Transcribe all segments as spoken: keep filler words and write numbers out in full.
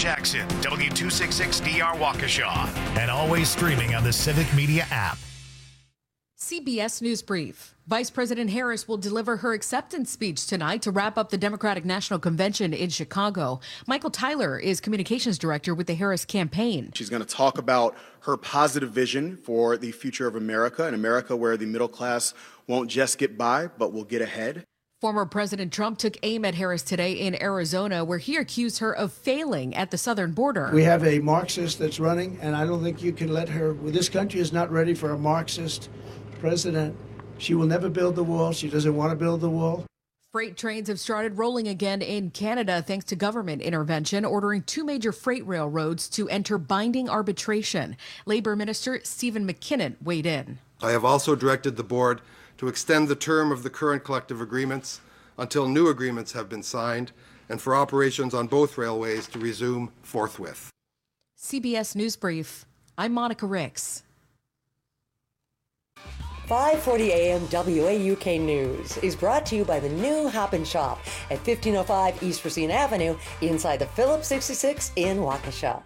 Jackson, W two sixty-six D R Waukesha, and always streaming on the Civic Media app. C B S News Brief. Vice President Harris will deliver her acceptance speech tonight to wrap up the Democratic National Convention in Chicago. Michael Tyler is communications director with the Harris campaign. She's going to talk about her positive vision for the future of America, an America where the middle class won't just get by, but will get ahead. Former President Trump took aim at Harris today in Arizona, where he accused her of failing at the southern border. We have a Marxist that's running, and I don't think you can let her. This country is not ready for a Marxist president. She will never build the wall. She doesn't want to build the wall. Freight trains have started rolling again in Canada thanks to government intervention, ordering two major freight railroads to enter binding arbitration. Labor Minister Stephen McKinnon weighed in. I have also directed the board to extend the term of the current collective agreements until new agreements have been signed, and for operations on both railways to resume forthwith. C B S News Brief. I'm Monica Ricks. five forty a m W A U K News is brought to you by the new Hop and Shop at fifteen oh five East Racine Avenue inside the Phillips sixty-six in Waukesha.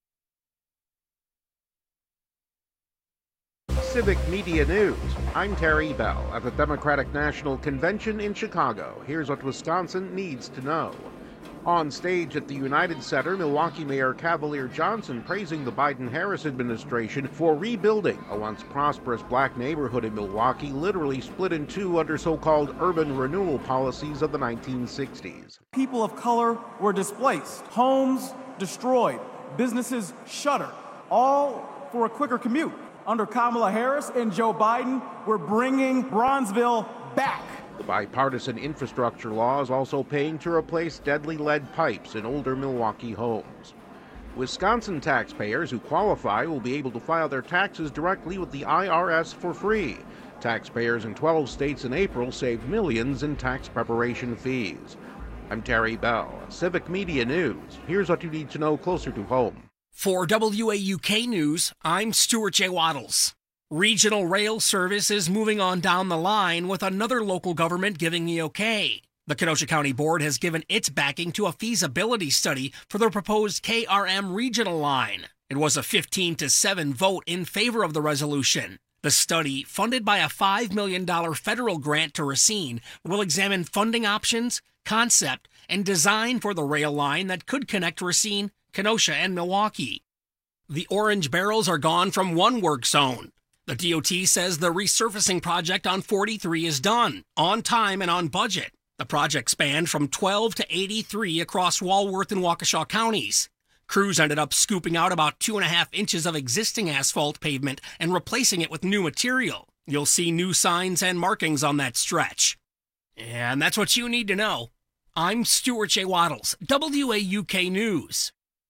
Civic Media News. I'm Terry Bell at the Democratic National Convention in Chicago. Here's what Wisconsin needs to know. On stage at the United Center, Milwaukee Mayor Cavalier Johnson praising the Biden-Harris administration for rebuilding a once prosperous black neighborhood in Milwaukee, literally split in two under so-called urban renewal policies of the nineteen sixties. People of color were displaced, homes destroyed, businesses shuttered, all for a quicker commute. Under Kamala Harris and Joe Biden, we're bringing Bronzeville back. The bipartisan infrastructure law is also paying to replace deadly lead pipes in older Milwaukee homes. Wisconsin taxpayers who qualify will be able to file their taxes directly with the I R S for free. Taxpayers in twelve states in April saved millions in tax preparation fees. I'm Terry Bell, Civic Media News. Here's what you need to know closer to home. For W A U K News, I'm Stuart J. Waddles. Regional rail service is moving on down the line with another local government giving the okay. The Kenosha County Board has given its backing to a feasibility study for the proposed K R M regional line. It was a fifteen to seven vote in favor of the resolution. The study, funded by a five million dollars federal grant to Racine, will examine funding options, concept, and design for the rail line that could connect Racine, Kenosha, and Milwaukee. The orange barrels are gone from one work zone. The D O T says the resurfacing project on forty-three is done, on time and on budget. The project spanned from twelve to eighty-three across Walworth and Waukesha counties. Crews ended up scooping out about two and a half inches of existing asphalt pavement and replacing it with new material. You'll see new signs and markings on that stretch. And that's what you need to know. I'm Stuart J. Waddles, W A U K News.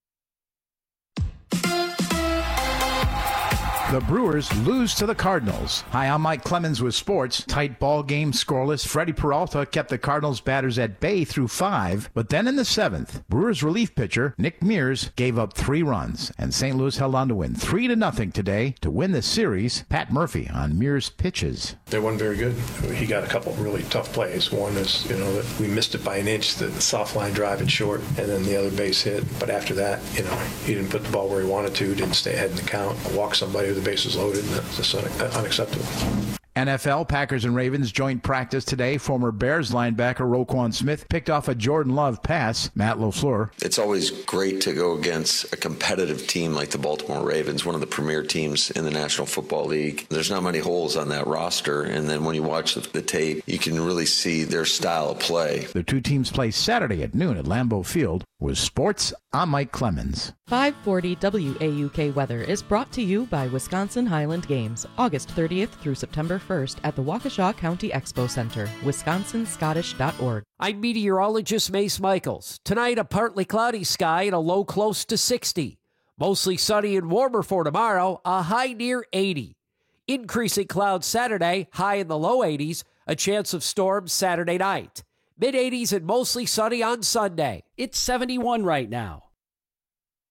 The Brewers lose to the Cardinals. Hi, I'm Mike Clemens with sports. Tight ball game, scoreless. Freddie Peralta kept the Cardinals batters at bay through five, but then in the seventh, Brewers relief pitcher Nick Mears gave up three runs, and Saint Louis held on to win three to nothing today to win the series. Pat Murphy on Mears' pitches. They weren't very good. He got a couple really tough plays. One is, you know, that we missed it by an inch, the soft line drive and short, and then the other base hit. But after that, you know, he didn't put the ball where he wanted to, didn't stay ahead in the count, walked somebody with the bases loaded, and that's just unacceptable. N F L, Packers and Ravens joint practice today. Former Bears linebacker Roquan Smith picked off a Jordan Love pass. Matt LaFleur. It's always great to go against a competitive team like the Baltimore Ravens, one of the premier teams in the National Football League. There's not many holes on that roster, and then when you watch the, the tape, you can really see their style of play. The two teams play Saturday at noon at Lambeau Field. With sports, I'm Mike Clemens. five forty W A U K weather is brought to you by Wisconsin Highland Games, August thirtieth through September first at the Waukesha County Expo Center, wisconsin scottish dot org. I'm meteorologist Mace Michaels. Tonight, a partly cloudy sky and a low close to sixty. Mostly sunny and warmer for tomorrow, a high near eighty. Increasing clouds Saturday, high in the low eighties, a chance of storms Saturday night. mid-eighties and mostly sunny on Sunday. It's seventy-one right now.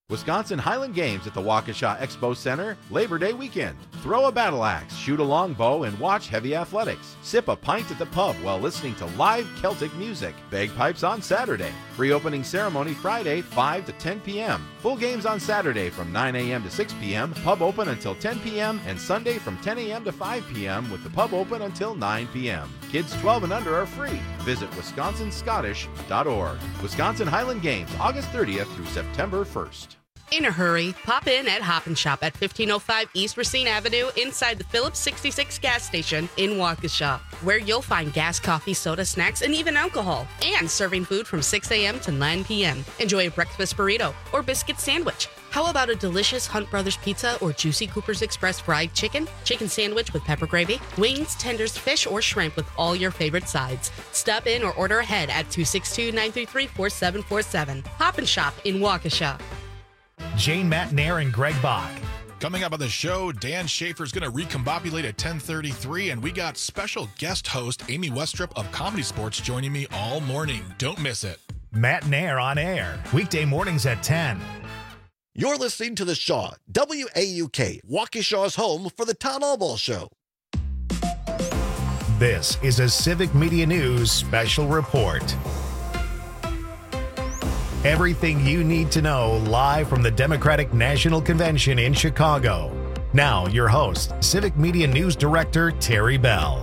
Wisconsin Highland Games at the Waukesha Expo Center, Labor Day weekend. Throw a battle axe, shoot a longbow, and watch heavy athletics. Sip a pint at the pub while listening to live Celtic music. Bagpipes on Saturday. Free opening ceremony Friday, five to ten p.m. Full games on Saturday from nine a.m. to six p.m. Pub open until ten p.m. and Sunday from ten a.m. to five p.m. with the pub open until nine p.m. Kids twelve and under are free. Visit wisconsin scottish dot org. Wisconsin Highland Games, August thirtieth through September first. In a hurry, pop in at Hop and Shop at fifteen oh five East Racine Avenue inside the Phillips sixty-six gas station in Waukesha, where you'll find gas, coffee, soda, snacks, and even alcohol, and serving food from six a.m. to nine p.m. Enjoy a breakfast burrito or biscuit sandwich. How about a delicious Hunt Brothers pizza or juicy Cooper's Express fried chicken, chicken sandwich with pepper gravy, wings, tenders, fish, or shrimp with all your favorite sides? Stop in or order ahead at two six two, nine three three, four seven four seven. Hop and Shop in Waukesha. Jane Matnair and Greg Bach. Coming up on the show, Dan Schaefer's going to recombobulate at ten thirty-three, and we got special guest host Amy Westrup of Comedy Sports joining me all morning. Don't miss it. Matnair on air, weekday mornings at ten. You're listening to The Shaw, W A U K, Waukesha's home for the Town Hall Ball Show. This is a Civic Media News special report. Everything you need to know live from the Democratic National Convention in Chicago. Now, your host, Civic Media News Director Terry Bell.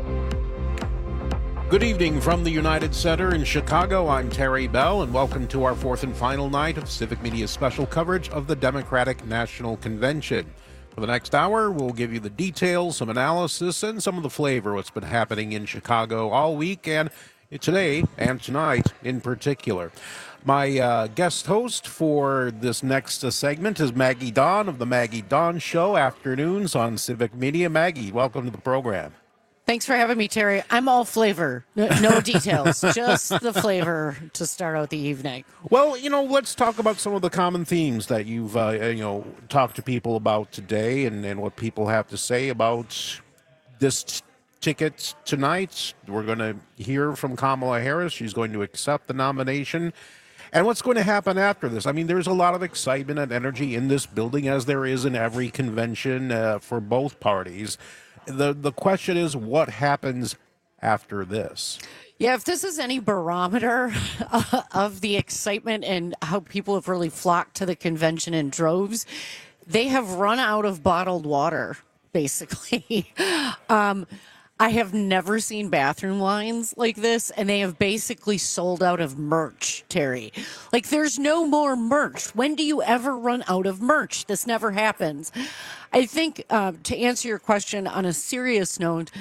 Good evening from the United Center in Chicago. I'm Terry Bell, and welcome to our fourth and final night of Civic Media's special coverage of the Democratic National Convention. For the next hour, we'll give you the details, some analysis, and some of the flavor of what's been happening in Chicago all week, and today and tonight in particular. My uh, guest host for this next uh, segment is Maggie Dawn of the Maggie Dawn Show, afternoons on Civic Media. Maggie, welcome to the program. Thanks for having me, Terry. I'm all flavor, no, no details, just the flavor to start out the evening. Well, you know, let's talk about some of the common themes that you've, uh, you know, talked to people about today, and, and what people have to say about this t- ticket tonight. We're going to hear from Kamala Harris. She's going to accept the nomination. And what's going to happen after this? I mean, there's a lot of excitement and energy in this building, as there is in every convention uh, for both parties. The the question is, what happens after this? Yeah, if this is any barometer uh, of the excitement and how people have really flocked to the convention in droves, they have run out of bottled water, basically. um I have never seen bathroom lines like this, and they have basically sold out of merch, Terry. Like, there's no more merch. When do you ever run out of merch? This never happens. I think, uh, to answer your question on a serious note,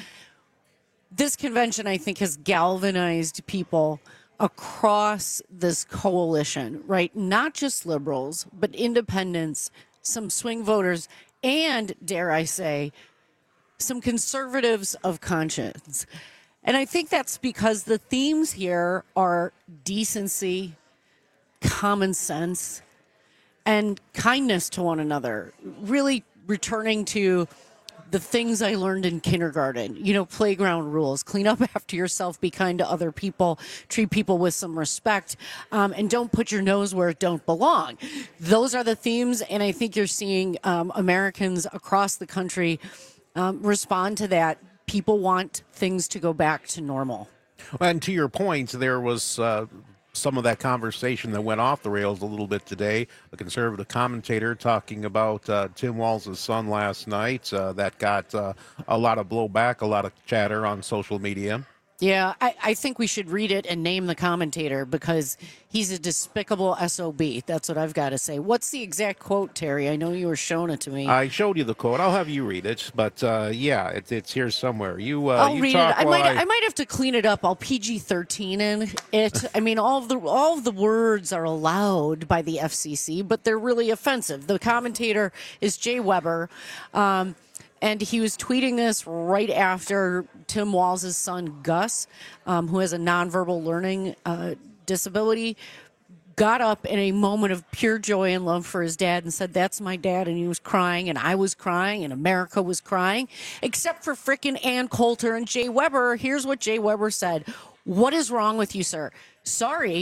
this convention, I think, has galvanized people across this coalition, right? Not just liberals, but independents, some swing voters, and, dare I say, some conservatives of conscience. And I think that's because the themes here are decency, common sense, and kindness to one another. Really returning to the things I learned in kindergarten, you know, playground rules, clean up after yourself, be kind to other people, treat people with some respect, um, and don't put your nose where it don't belong. Those are the themes, and I think you're seeing um, Americans across the country Um, respond to that. People want things to go back to normal. And to your point, there was uh, some of that conversation that went off the rails a little bit today. A conservative commentator talking about uh, Tim Walz' son last night. Uh, that got uh, a lot of blowback, a lot of chatter on social media. Yeah, I, I think we should read it and name the commentator, because he's a despicable S O B. That's what I've got to say. What's the exact quote, Terry? I know you were showing it to me. I showed you the quote. I'll have you read it, but uh, yeah, it, it's here somewhere. You, uh, I'll you read talk it. I might, I... I might have to clean it up. I'll P G thirteen in it. I mean, all of the all of the words are allowed by the F C C, but they're really offensive. The commentator is Jay Weber. Um, And he was tweeting this right after Tim Walz' son, Gus, um, who has a nonverbal learning uh, disability, got up in a moment of pure joy and love for his dad and said, "That's my dad." And he was crying, and I was crying, and America was crying, except for frickin' Ann Coulter and Jay Weber. Here's what Jay Weber said. "What is wrong with you, sir? Sorry,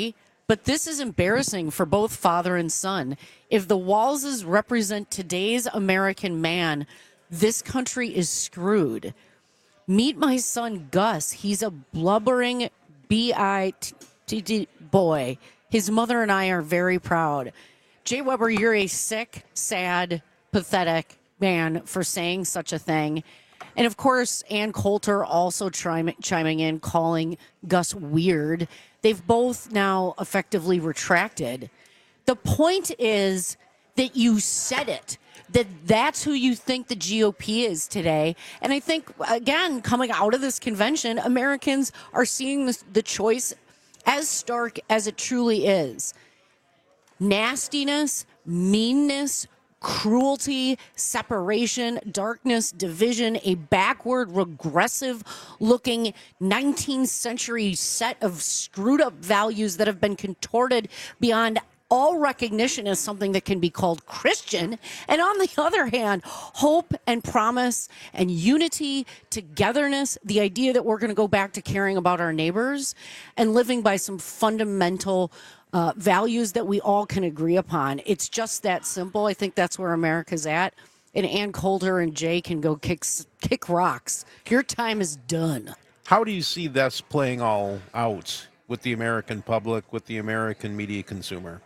But this is embarrassing for both father and son. If the Walzes represent today's American man, this country is screwed. Meet my son, Gus. He's a blubbering B I T T boy. His mother and I are very proud. Jay Weber, you're a sick, sad, pathetic man for saying such a thing. And of course, Ann Coulter also chiming, chiming in, calling Gus weird. They've both now effectively retracted. The point is that you said it, that that's who you think the G O P is today. And I think, again, coming out of this convention, Americans are seeing this, the choice as stark as it truly is. Nastiness, meanness, cruelty, separation, darkness, division, a backward, regressive looking nineteenth century set of screwed up values that have been contorted beyond all recognition as something that can be called Christian. And on the other hand, hope and promise and unity, togetherness, the idea that we're going to go back to caring about our neighbors and living by some fundamental uh, values that we all can agree upon. It's just that simple. I think that's where America's at. And Ann Coulter and Jay can go kick, kick rocks. Your time is done. How do you see this playing all out with the American public, with the American media consumer?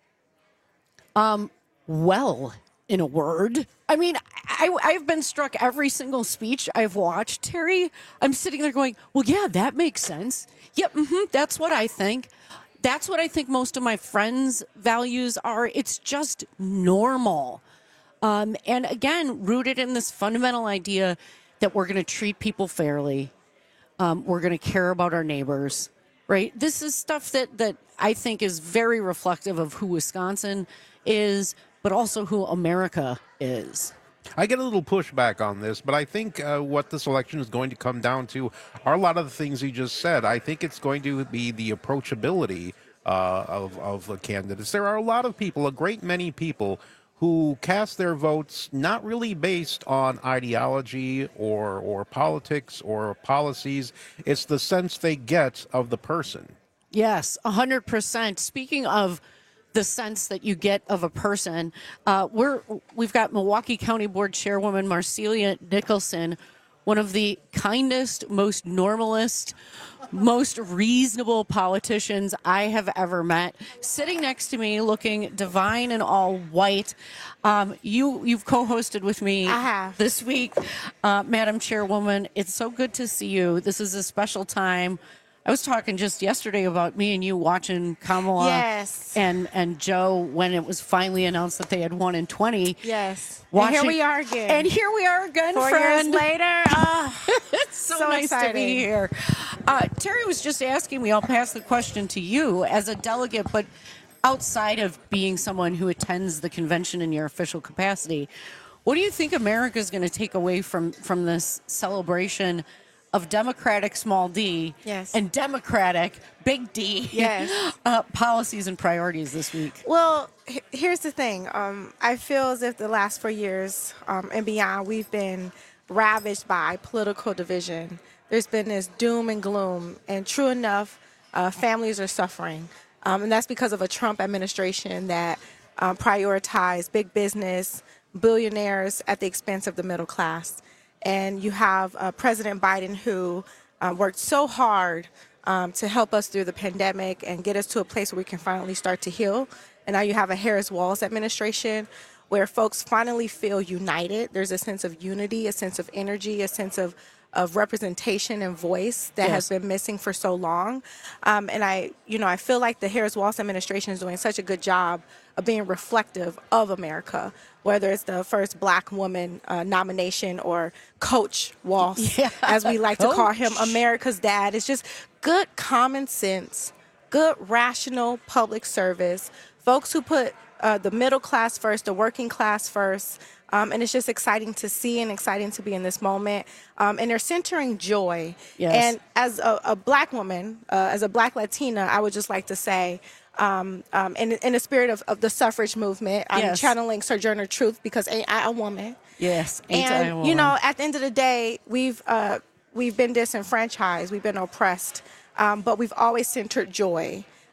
Um, well, in a word. I mean, I, I've been struck every single speech I've watched, Terry. I'm sitting there going, well, yeah, that makes sense. Yep, mm-hmm, that's what I think. That's what I think most of my friends' values are. It's just normal. Um, and again, rooted in this fundamental idea that we're going to treat people fairly. Um, we're going to care about our neighbors, right? This is stuff that, that I think is very reflective of who Wisconsin is, but also who America is. I get a little pushback on this, but I think uh, what this election is going to come down to are a lot of the things you just said. I think it's going to be the approachability uh, of, of the candidates. There are a lot of people, a great many people, who cast their votes not really based on ideology or, or politics or policies. It's the sense they get of the person. Yes, one hundred percent. Speaking of the sense that you get of a person, uh, we're, we've got Milwaukee County Board Chairwoman Marcelia Nicholson, one of the kindest, most normalist, most reasonable politicians I have ever met, sitting next to me looking divine and all white. Um, you, you've co-hosted with me I have. this week, uh, Madam Chairwoman. It's so good to see you. This is a special time. I was talking just yesterday about me and you watching Kamala yes. and, and Joe when it was finally announced that they had won in twenty. Yes. Watching, and here we are again. And here we are again, Four friend. years later. Oh, it's so, so nice exciting. to be here. Uh, Terry was just asking me, I'll pass the question to you as a delegate, but outside of being someone who attends the convention in your official capacity, what do you think America is going to take away from, from this celebration of Democratic small d yes. and Democratic big D yes. uh, policies and priorities this week? Well, h- here's the thing. Um, I feel as if the last four years um, and beyond, we've been ravaged by political division. There's been this doom and gloom, and true enough, uh, families are suffering. Um, and that's because of a Trump administration that um, prioritized big business, billionaires at the expense of the middle class. And you have uh, President Biden, who uh, worked so hard um, to help us through the pandemic and get us to a place where we can finally start to heal. And now you have a Harris-Walz administration where folks finally feel united. There's a sense of unity, a sense of energy, a sense of, of representation and voice that yes. has been missing for so long. Um, and I, you know, I feel like the Harris-Walz administration is doing such a good job of being reflective of America, whether it's the first black woman uh, nomination or Coach Walz, yeah. as we like Coach. to call him, America's dad. It's just good common sense, good rational public service, folks who put uh, the middle class first, the working class first. Um, and it's just exciting to see and exciting to be in this moment. Um, and they're centering joy. Yes. And as a, a black woman, uh, as a black Latina, I would just like to say, Um, um, in, in the spirit of, of the suffrage movement, I'm yes. channeling Sojourner Truth because ain't I a woman? Yes, ain't and I a woman. You know, at the end of the day, we've uh, we've been disenfranchised, we've been oppressed, um, but we've always centered joy.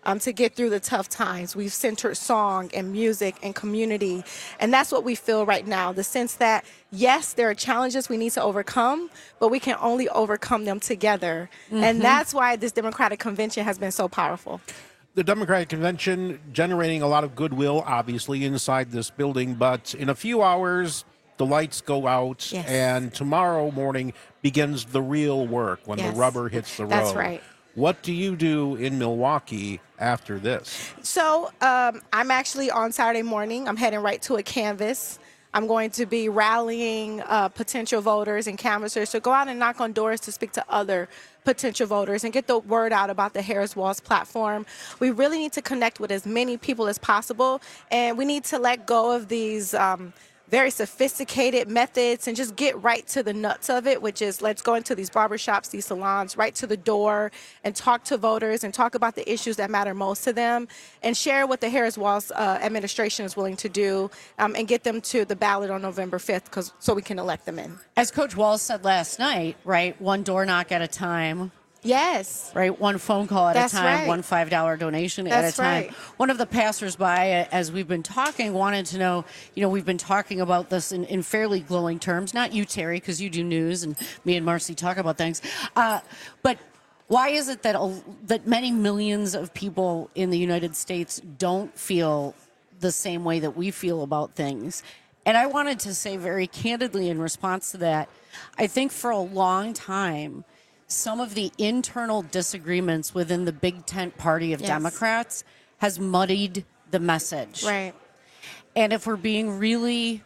um, to get through the tough times. We've centered song and music and community. And that's what we feel right now, the sense that, yes, there are challenges we need to overcome, but we can only overcome them together. Mm-hmm. And that's why this Democratic Convention has been so powerful. The Democratic Convention generating a lot of goodwill, obviously, inside this building, but in a few hours, the lights go out, yes. and tomorrow morning begins the real work when yes. the rubber hits the road. That's right. What do you do in Milwaukee after this? So um, I'm actually on Saturday morning. I'm heading right to a canvas. I'm going to be rallying uh, potential voters and canvassers to go out and knock on doors to speak to other potential voters and get the word out about the Harris Walz platform. We really need to connect with as many people as possible, and we need to let go of these um, very sophisticated methods and just get right to the nuts of it, which is let's go into these barbershops, these salons, right to the door and talk to voters and talk about the issues that matter most to them and share what the Harris Walz uh, administration is willing to do um, and get them to the ballot on November fifth cause, so we can elect them in. As Coach Walz said last night, right, one door knock at a time. Yes. Right, one phone call at That's a time, right. one five dollar donation That's at a time. Right. One of the passersby, as we've been talking, wanted to know, you know, we've been talking about this in, in fairly glowing terms. Not you, Terry, because you do news, and me and Marcy talk about things. Uh, but why is it that, a, that many millions of people in the United States don't feel the same way that we feel about things? And I wanted to say very candidly in response to that, I think for a long time, some of the internal disagreements within the big tent party of yes. Democrats has muddied the message. Right. And if we're being really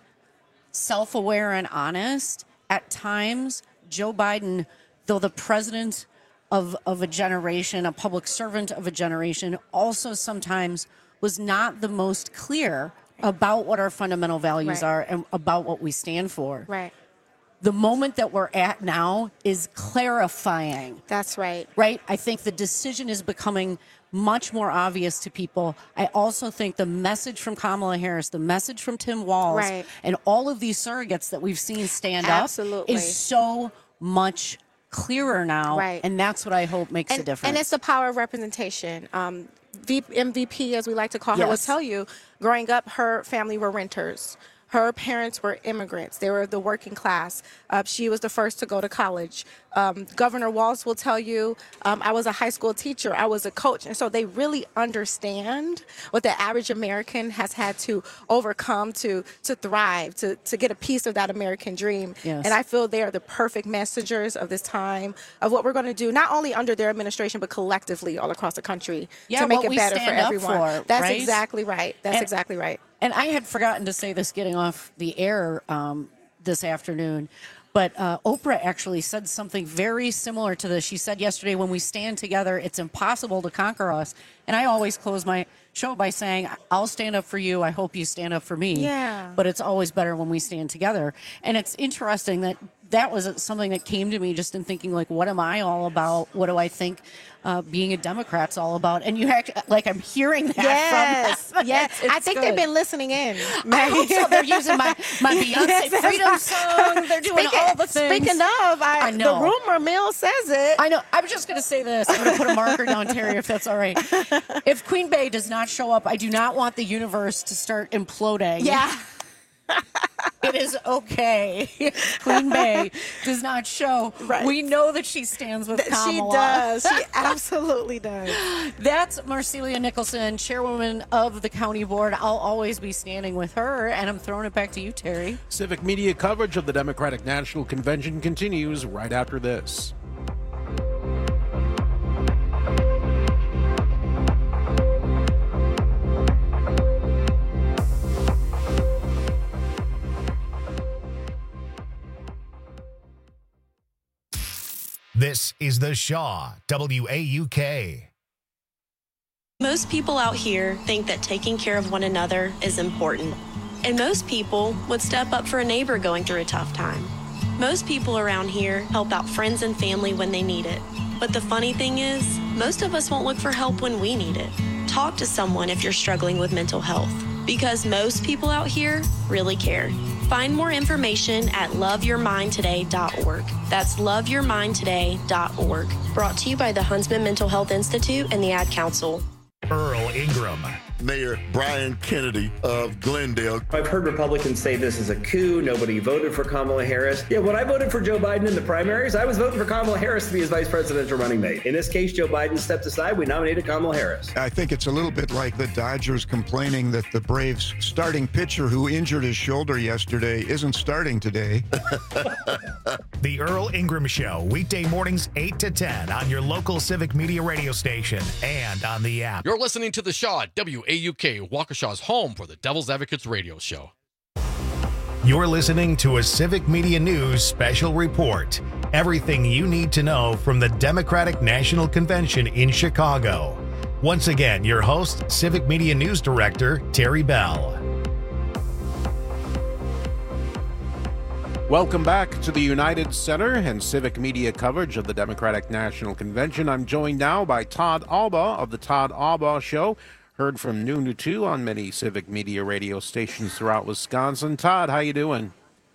self-aware and honest, at times, Joe Biden, though the president of, of a generation, a public servant of a generation, also sometimes was not the most clear about what our fundamental values right. are and about what we stand for. Right. The moment that we're at now is clarifying. That's right. Right? I think the decision is becoming much more obvious to people. I also think the message from Kamala Harris, the message from Tim Walz, right. and all of these surrogates that we've seen stand Absolutely. up is so much clearer now. Right. And that's what I hope makes and, a difference. And it's the power of representation. Um, v- M V P, as we like to call her, yes. will tell you, growing up, her family were renters. Her parents were immigrants. They were the working class. Uh, she was the first to go to college. Um, Governor Walz will tell you, um, I was a high school teacher. I was a coach. And so they really understand what the average American has had to overcome to to thrive, to, to get a piece of that American dream. Yes. And I feel they are the perfect messengers of this time, of what we're going to do, not only under their administration, but collectively all across the country yeah, to make what it we better stand for everyone. Up for, That's right? exactly right. That's and, exactly right. And I had forgotten to say this getting off the air um, this afternoon, but uh, Oprah actually said something very similar to this. She said yesterday, when we stand together, it's impossible to conquer us. And I always close my show by saying, I'll stand up for you. I hope you stand up for me. Yeah. But it's always better when we stand together. And it's interesting that that was something that came to me just in thinking, like, what am I all about? What do I think uh, being a Democrat's all about? And you actually, like, I'm hearing that yes, from them. Yes, it's, it's I think good. they've been listening in. I hope so. They're using my, my Beyonce Yes, Freedom song. They're doing speaking, all the things. Speaking of, I, I know. the rumor mill says it. I know. I was just going to say this. I'm going to put a marker down, Terry, if that's all right. If Queen Bey does not show up, I do not want the universe to start imploding. Yeah. It is okay if Queen Bey does not show. Right. We know that she stands with Kamala. She does. She absolutely does. That's Marcelia Nicholson, chairwoman of the county board. I'll always be standing with her, and I'm throwing it back to you, Terry. Civic media coverage of the Democratic National Convention continues right after this. This is The Shaw, W A U K. Most people out here think that taking care of one another is important. And most people would step up for a neighbor going through a tough time. Most people around here help out friends and family when they need it. But the funny thing is, most of us won't look for help when we need it. Talk to someone if you're struggling with mental health, because most people out here really care. Find more information at love your mind today dot org. That's love your mind today dot org. Brought to you by the Huntsman Mental Health Institute and the Ad Council. Earl Ingram. Mayor Brian Kennedy of Glendale. I've heard Republicans say this is a coup. Nobody voted for Kamala Harris. Yeah, when I voted for Joe Biden in the primaries, I was voting for Kamala Harris to be his vice presidential running mate. In this case, Joe Biden stepped aside. We nominated Kamala Harris. I think it's a little bit like the Dodgers complaining that the Braves starting pitcher who injured his shoulder yesterday isn't starting today. The Earl Ingram Show, weekday mornings eight to ten on your local Civic Media radio station and on the app. You're listening to The Shaw at W A U K, Waukesha's home for the Devil's Advocates radio show. You're listening to a Civic Media News special report. Everything you need to know from the Democratic National Convention in Chicago. Once again, your host, Civic Media News Director, Terry Bell. Welcome back to the United Center and Civic Media coverage of the Democratic National Convention. I'm joined now by Todd Alba of the Todd Alba Show, heard from noon to two on many Civic Media radio stations throughout Wisconsin. Todd, how you doing?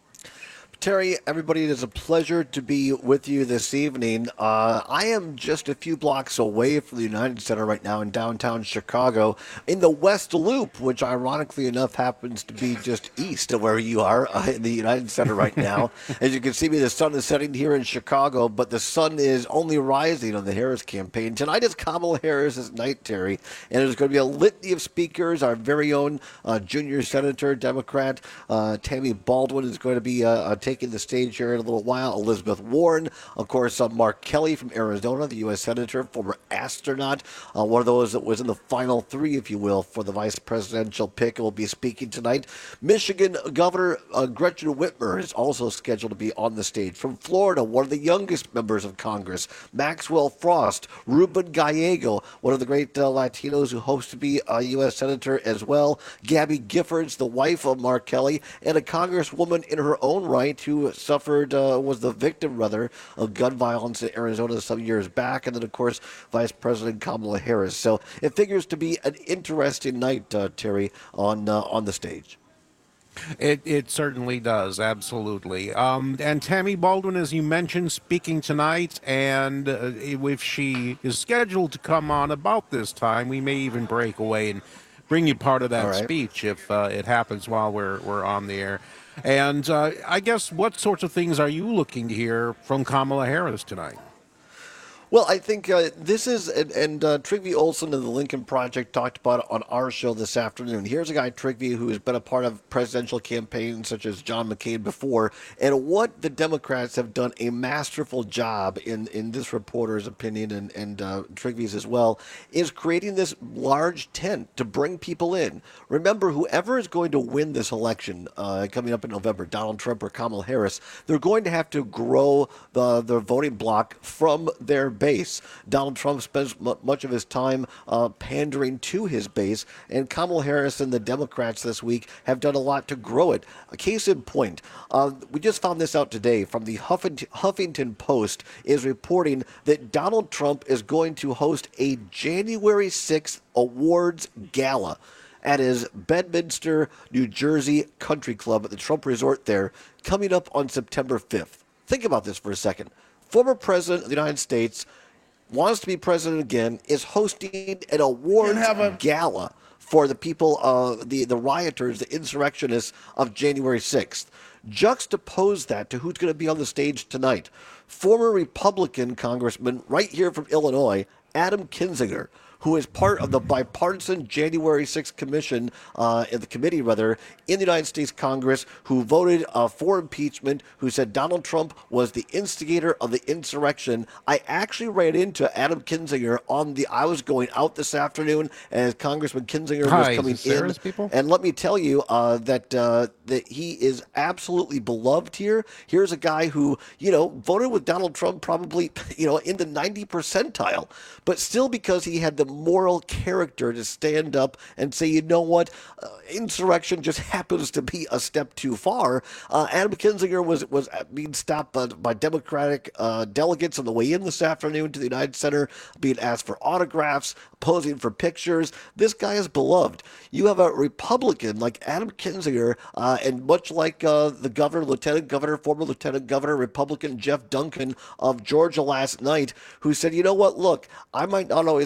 Terry, everybody, it is a pleasure to be with you this evening. Uh, I am just a few blocks away from the United Center right now in downtown Chicago in the West Loop, which ironically enough happens to be just east of where you are uh, in the United Center right now. As you can see, me, the sun is setting here in Chicago, but the sun is only rising on the Harris campaign. Tonight is Kamala Harris's night, Terry, and there's going to be a litany of speakers. Our very own uh, junior senator, Democrat uh, Tammy Baldwin is going to be uh, taking the stage here in a little while. Elizabeth Warren, of course, uh, Mark Kelly from Arizona, the U S senator, former astronaut, uh, one of those that was in the final three, if you will, for the vice presidential pick, will be speaking tonight. Michigan Governor uh, Gretchen Whitmer is also scheduled to be on the stage. From Florida, one of the youngest members of Congress, Maxwell Frost, Ruben Gallego, one of the great uh, Latinos who hopes to be a U S senator as well, Gabby Giffords, the wife of Mark Kelly, and a congresswoman in her own right who suffered, uh, was the victim, rather, of gun violence in Arizona some years back, and then, of course, Vice President Kamala Harris. So it figures to be an interesting night, uh, Terry, on uh, on the stage. It it certainly does, absolutely. Um, and Tammy Baldwin, as you mentioned, speaking tonight, and uh, if she is scheduled to come on about this time, we may even break away and bring you part of that All right. speech if uh, it happens while we're we're on the air. And uh, I guess what sorts of things are you looking to hear from Kamala Harris tonight? Well, I think uh, this is, and, and uh, Trygve Olsen of the Lincoln Project talked about it on our show this afternoon. Here's a guy, Trygve, who has been a part of presidential campaigns such as John McCain before, and what the Democrats have done a masterful job in, in this reporter's opinion, and, and uh, Trygve's as well, is creating this large tent to bring people in. Remember, whoever is going to win this election uh, coming up in November, Donald Trump or Kamala Harris, they're going to have to grow the, the voting bloc from their base. Donald Trump spends m- much of his time uh, pandering to his base, and Kamala Harris and the Democrats this week have done a lot to grow it. A case in point, uh, we just found this out today from the Huffington, Huffington Post is reporting that Donald Trump is going to host a January sixth awards gala at his Bedminster, New Jersey country club at the Trump Resort there, coming up on September fifth. Think about this for a second. Former president of the United States wants to be president again, is hosting an awards a- gala for the people, uh, the, the rioters, the insurrectionists of January sixth. Juxtapose that to who's going to be on the stage tonight. Former Republican congressman right here from Illinois, Adam Kinzinger, who is part of the bipartisan January sixth commission, uh, in the committee rather, in the United States Congress, who voted uh, for impeachment, who said Donald Trump was the instigator of the insurrection. I actually ran into Adam Kinzinger on the, I was going out this afternoon as Congressman Kinzinger Hi, was coming is this in. Sarah's people? And let me tell you uh, that uh, that he is absolutely beloved here. Here's a guy who, you know, voted with Donald Trump probably, you know, in the ninety percentile, but still because he had the moral character to stand up and say, you know what, uh, insurrection just happens to be a step too far. Uh, Adam Kinzinger was was being stopped by, by Democratic uh, delegates on the way in this afternoon to the United Center, being asked for autographs, posing for pictures. This guy is beloved. You have a Republican like Adam Kinzinger, uh, and much like uh, the governor, lieutenant governor, former lieutenant governor, Republican Jeff Duncan of Georgia last night, who said, you know what, look, I might not always agree with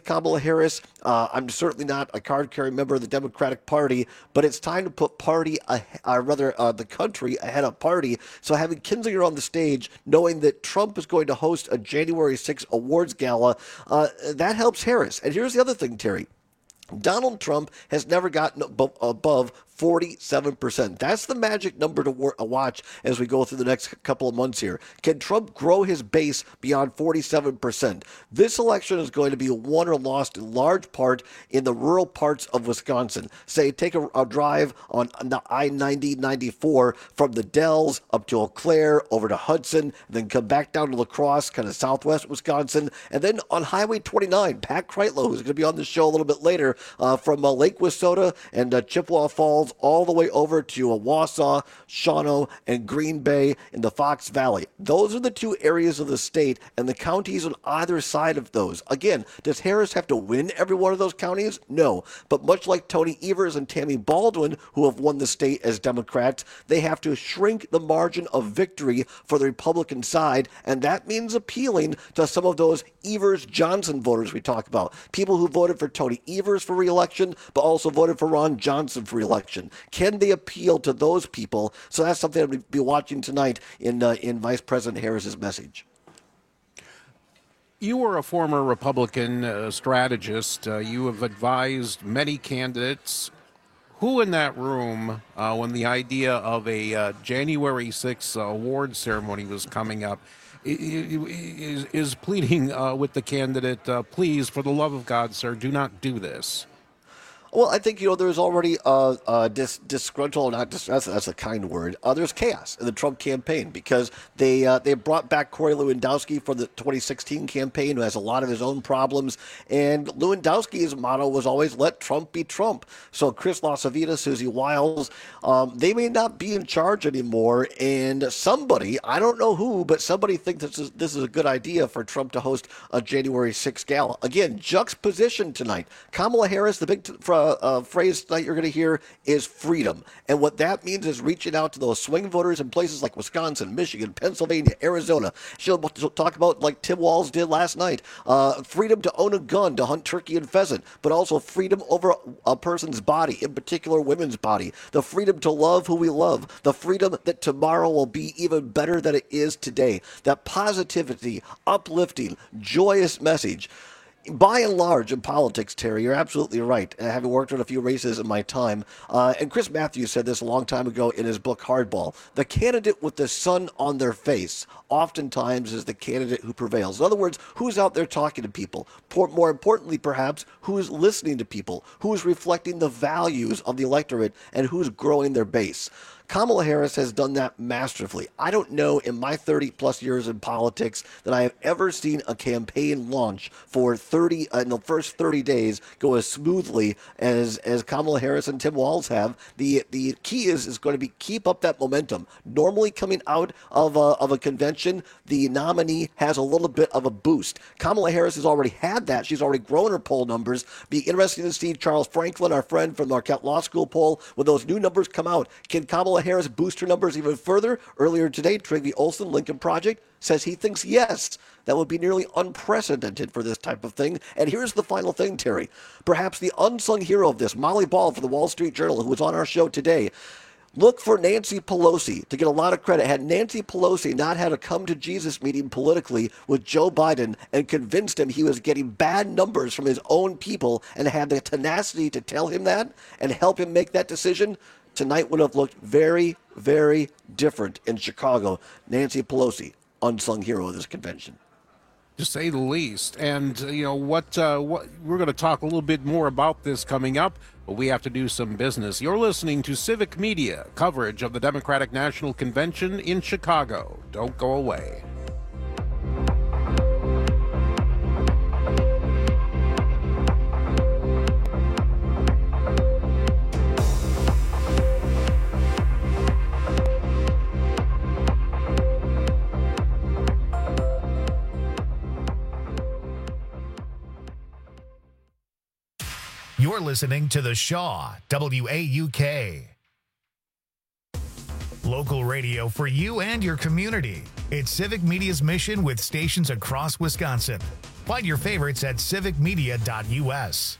Kamala Harris. Uh, I'm certainly not a card-carrying member of the Democratic Party, but it's time to put party, uh, uh, rather uh, the country ahead of party. So having Kinzinger on the stage, knowing that Trump is going to host a January sixth awards gala, uh, that helps Harris. And here's the other thing, Terry. Donald Trump has never gotten above forty-seven percent. That's the magic number to watch as we go through the next couple of months here. Can Trump grow his base beyond forty-seven percent? This election is going to be won or lost in large part in the rural parts of Wisconsin. Say, take a, a drive on I ninety ninety-four from the Dells up to Eau Claire, over to Hudson, then come back down to La Crosse, kind of southwest Wisconsin, and then on Highway twenty-nine, Pat Kreitlow, who's going to be on the show a little bit later, uh, from uh, Lake Wissota and uh, Chippewa Falls, all the way over to uh, Wausau, Shawano, and Green Bay in the Fox Valley. Those are the two areas of the state and the counties on either side of those. Again, does Harris have to win every one of those counties? No. But much like Tony Evers and Tammy Baldwin, who have won the state as Democrats, they have to shrink the margin of victory for the Republican side, and that means appealing to some of those Evers-Johnson voters we talk about. People who voted for Tony Evers for re-election, but also voted for Ron Johnson for re-election. Can they appeal to those people? So that's something I'll be watching tonight in uh, in Vice President Harris's message. You were a former Republican uh, strategist. Uh, you have advised many candidates. Who in that room, uh, when the idea of a uh, January sixth uh, award ceremony was coming up, is, is pleading uh, with the candidate, uh, please, for the love of God, sir, do not do this? Well, I think, you know, there's already uh, uh, dis- disgruntled, not dis- that's, that's a kind word. Uh, there's chaos in the Trump campaign because they uh, they brought back Corey Lewandowski for the twenty sixteen campaign, who has a lot of his own problems. And Lewandowski's motto was always, let Trump be Trump. So Chris LaCivita, Susie Wiles, um, they may not be in charge anymore. And somebody, I don't know who, but somebody thinks this is, this is a good idea for Trump to host a January sixth gala. Again, juxtaposition tonight. Kamala Harris, the big t- from Uh, uh, phrase tonight you're going to hear is freedom. And what that means is reaching out to those swing voters in places like Wisconsin, Michigan, Pennsylvania, Arizona. She'll talk about, like Tim Walz did last night, uh, freedom to own a gun, to hunt turkey and pheasant, but also freedom over a person's body, in particular women's body, the freedom to love who we love, the freedom that tomorrow will be even better than it is today, that positivity, uplifting, joyous message. By and large, in politics, Terry, you're absolutely right. Having worked on a few races in my time, uh, and Chris Matthews said this a long time ago in his book Hardball, the candidate with the sun on their face oftentimes is the candidate who prevails. In other words, who's out there talking to people? More importantly, perhaps, who's listening to people? Who's reflecting the values of the electorate and who's growing their base? Kamala Harris has done that masterfully. I don't know in my thirty plus years in politics that I have ever seen a campaign launch for thirty uh, in the first thirty days go as smoothly as as Kamala Harris and Tim Walz have. The the key is is going to be keep up that momentum. Normally coming out of a, of a convention, the nominee has a little bit of a boost. Kamala Harris has already had that. She's already grown her poll numbers. Be interesting to see Charles Franklin, our friend from Marquette Law School poll, when those new numbers come out. Can Kamala Harris boost her numbers even further? Earlier today, Trygve Olsen, Lincoln Project, says he thinks yes. That would be nearly unprecedented for this type of thing. And here's the final thing, Terry. Perhaps the unsung hero of this, Molly Ball for the Wall Street Journal, who was on our show today. Look for Nancy Pelosi to get a lot of credit. Had Nancy Pelosi not had a come-to-Jesus meeting politically with Joe Biden and convinced him he was getting bad numbers from his own people and had the tenacity to tell him that and help him make that decision, tonight would have looked very, very different in Chicago. Nancy Pelosi, unsung hero of this convention. To say the least. And, uh, you know, what, uh, what we're going to talk a little bit more about this coming up, but we have to do some business. You're listening to Civic Media, coverage of the Democratic National Convention in Chicago. Don't go away. You're listening to The Shaw, W A U K. Local radio for you and your community. It's Civic Media's mission with stations across Wisconsin. Find your favorites at civic media dot u s.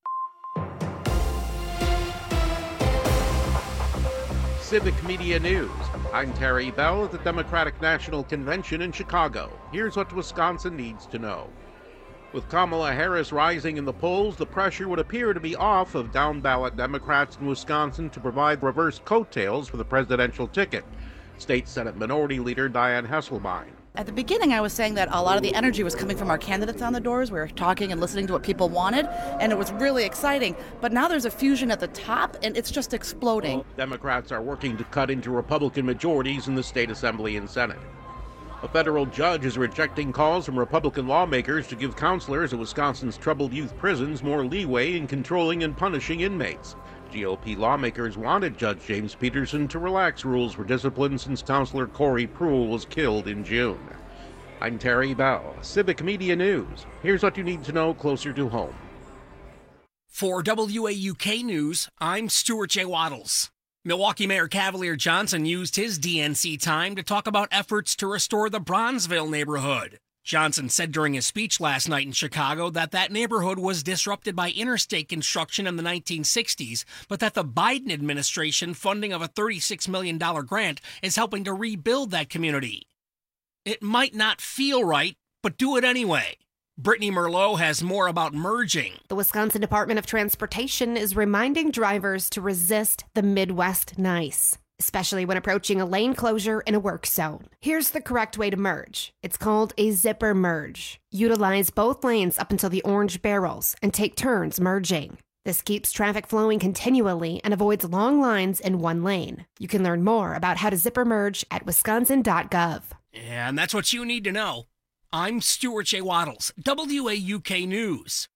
Civic Media News. I'm Terry Bell at the Democratic National Convention in Chicago. Here's what Wisconsin needs to know. With Kamala Harris rising in the polls, the pressure would appear to be off of down-ballot Democrats in Wisconsin to provide reverse coattails for the presidential ticket. State Senate Minority Leader Dianne Hesselbein. At the beginning, I was saying that a lot of the energy was coming from our candidates on the doors. We were talking and listening to what people wanted, and it was really exciting. But now there's a fusion at the top, and it's just exploding. Democrats are working to cut into Republican majorities in the state assembly and Senate. A federal judge is rejecting calls from Republican lawmakers to give counselors at Wisconsin's troubled youth prisons more leeway in controlling and punishing inmates. G O P lawmakers wanted Judge James Peterson to relax rules for discipline since counselor Corey Pruill was killed in June. I'm Terry Bell, Civic Media News. Here's what you need to know closer to home. For W A U K News, I'm Stuart J. Waddles. Milwaukee Mayor Cavalier Johnson used his D N C time to talk about efforts to restore the Bronzeville neighborhood. Johnson said during his speech last night in Chicago that that neighborhood was disrupted by interstate construction in the nineteen sixties, but that the Biden administration funding of a thirty-six million dollars grant is helping to rebuild that community. It might not feel right, but do it anyway. Brittany Merlot has more about merging. The Wisconsin Department of Transportation is reminding drivers to resist the Midwest nice, especially when approaching a lane closure in a work zone. Here's the correct way to merge. It's called a zipper merge. Utilize both lanes up until the orange barrels and take turns merging. This keeps traffic flowing continually and avoids long lines in one lane. You can learn more about how to zipper merge at wisconsin dot gov. Yeah, and that's what you need to know. I'm Stuart J. Waddles, W A U K News.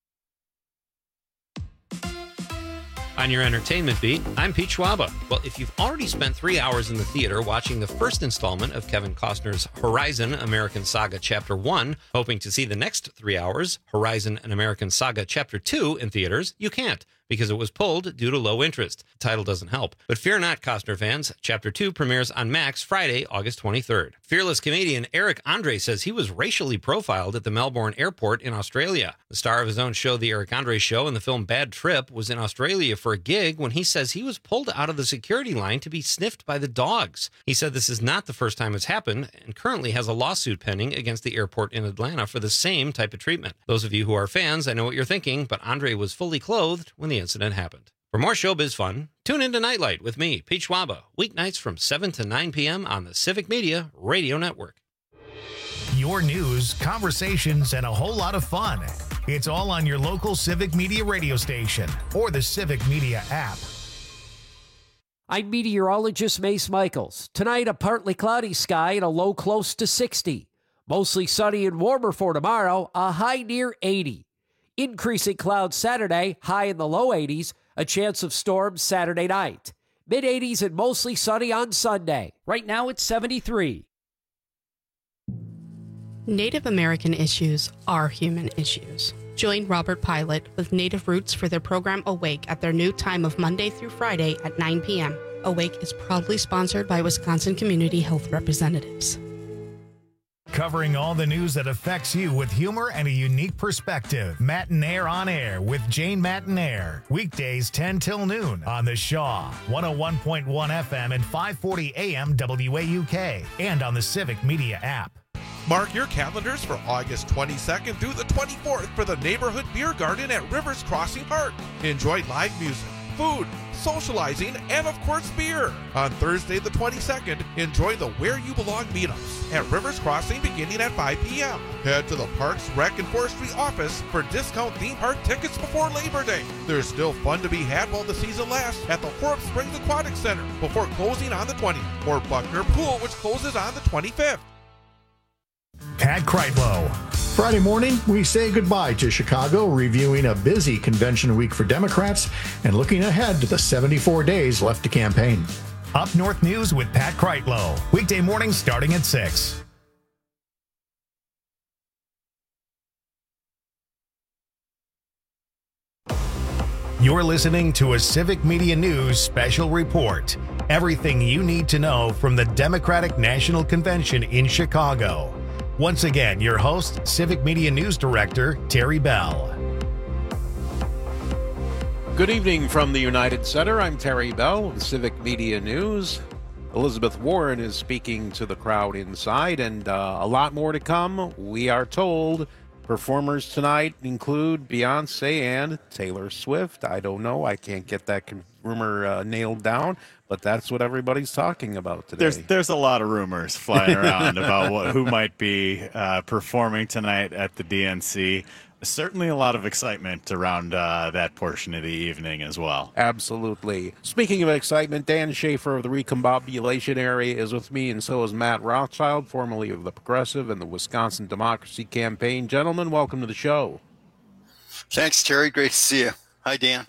On your entertainment beat, I'm Pete Schwaba. Well, if you've already spent three hours in the theater watching the first installment of Kevin Costner's Horizon American Saga Chapter one, hoping to see the next three hours, Horizon An American Saga Chapter two, in theaters, you can't, because it was pulled due to low interest. The title doesn't help. But fear not, Costner fans. Chapter two premieres on Max Friday, August twenty-third. Fearless comedian Eric Andre says he was racially profiled at the Melbourne airport in Australia. The star of his own show, The Eric Andre Show, and the film Bad Trip, was in Australia for a gig when he says he was pulled out of the security line to be sniffed by the dogs. He said this is not the first time it's happened and currently has a lawsuit pending against the airport in Atlanta for the same type of treatment. Those of you who are fans, I know what you're thinking, but Andre was fully clothed when the incident happened. For more showbiz fun, tune into Nightlight with me, Pete Schwaba, weeknights from seven to nine p.m. on the Civic Media Radio Network. Your news, conversations, and a whole lot of fun. It's all on your local Civic Media radio station or the Civic Media app. I'm meteorologist Mace Michaels. Tonight, a partly cloudy sky and a low close to sixty. Mostly sunny and warmer for tomorrow, a high near eighty. Increasing clouds Saturday, high in the low eighties. A chance of storms Saturday night. mid eighties and mostly sunny on Sunday. Right now it's seventy-three. Native American issues are human issues. Join Robert Pilot with Native Roots for their program Awake at their new time of Monday through Friday at nine p.m. Awake is proudly sponsored by Wisconsin Community Health Representatives. Covering all the news that affects you with humor and a unique perspective. Matinaire on Air with Jane Matinaire. Weekdays ten till noon on the Shaw, one oh one point one F M and five forty A M W A U K, and on the Civic Media app. Mark your calendars for August twenty-second through the twenty-fourth for the Neighborhood Beer Garden at Rivers Crossing Park. Enjoy live music, food, socializing, and of course beer. On Thursday the twenty-second, enjoy the Where You Belong meetups at Rivers Crossing beginning at five p.m. Head to the Parks, Rec, and Forestry office for discount theme park tickets before Labor Day. There's still fun to be had while the season lasts at the Horup Springs Aquatic Center before closing on the twentieth, or Buckner Pool, which closes on the twenty-fifth. Pat Kreitlow. Friday morning, we say goodbye to Chicago, reviewing a busy convention week for Democrats and looking ahead to the seventy-four days left to campaign. Up North News with Pat Kreitlow. Weekday mornings starting at six. You're listening to a Civic Media News special report. Everything you need to know from the Democratic National Convention in Chicago. Once again, your host, Civic Media News Director, Terry Bell. Good evening from the United Center. I'm Terry Bell with Civic Media News. Elizabeth Warren is speaking to the crowd inside, and uh, a lot more to come, we are told. Performers tonight include Beyonce and Taylor Swift. I don't know. I can't get that rumor uh, nailed down, but that's what everybody's talking about today. There's there's a lot of rumors flying around about what, who might be uh, performing tonight at the D N C. Certainly a lot of excitement around uh, that portion of the evening as well. Absolutely. Speaking of excitement, Dan Schaefer of the Recombobulation Area is with me, and so is Matt Rothschild, formerly of the Progressive and the Wisconsin Democracy Campaign. Gentlemen, welcome to the show. Thanks, Terry. Great to see you. Hi, Dan.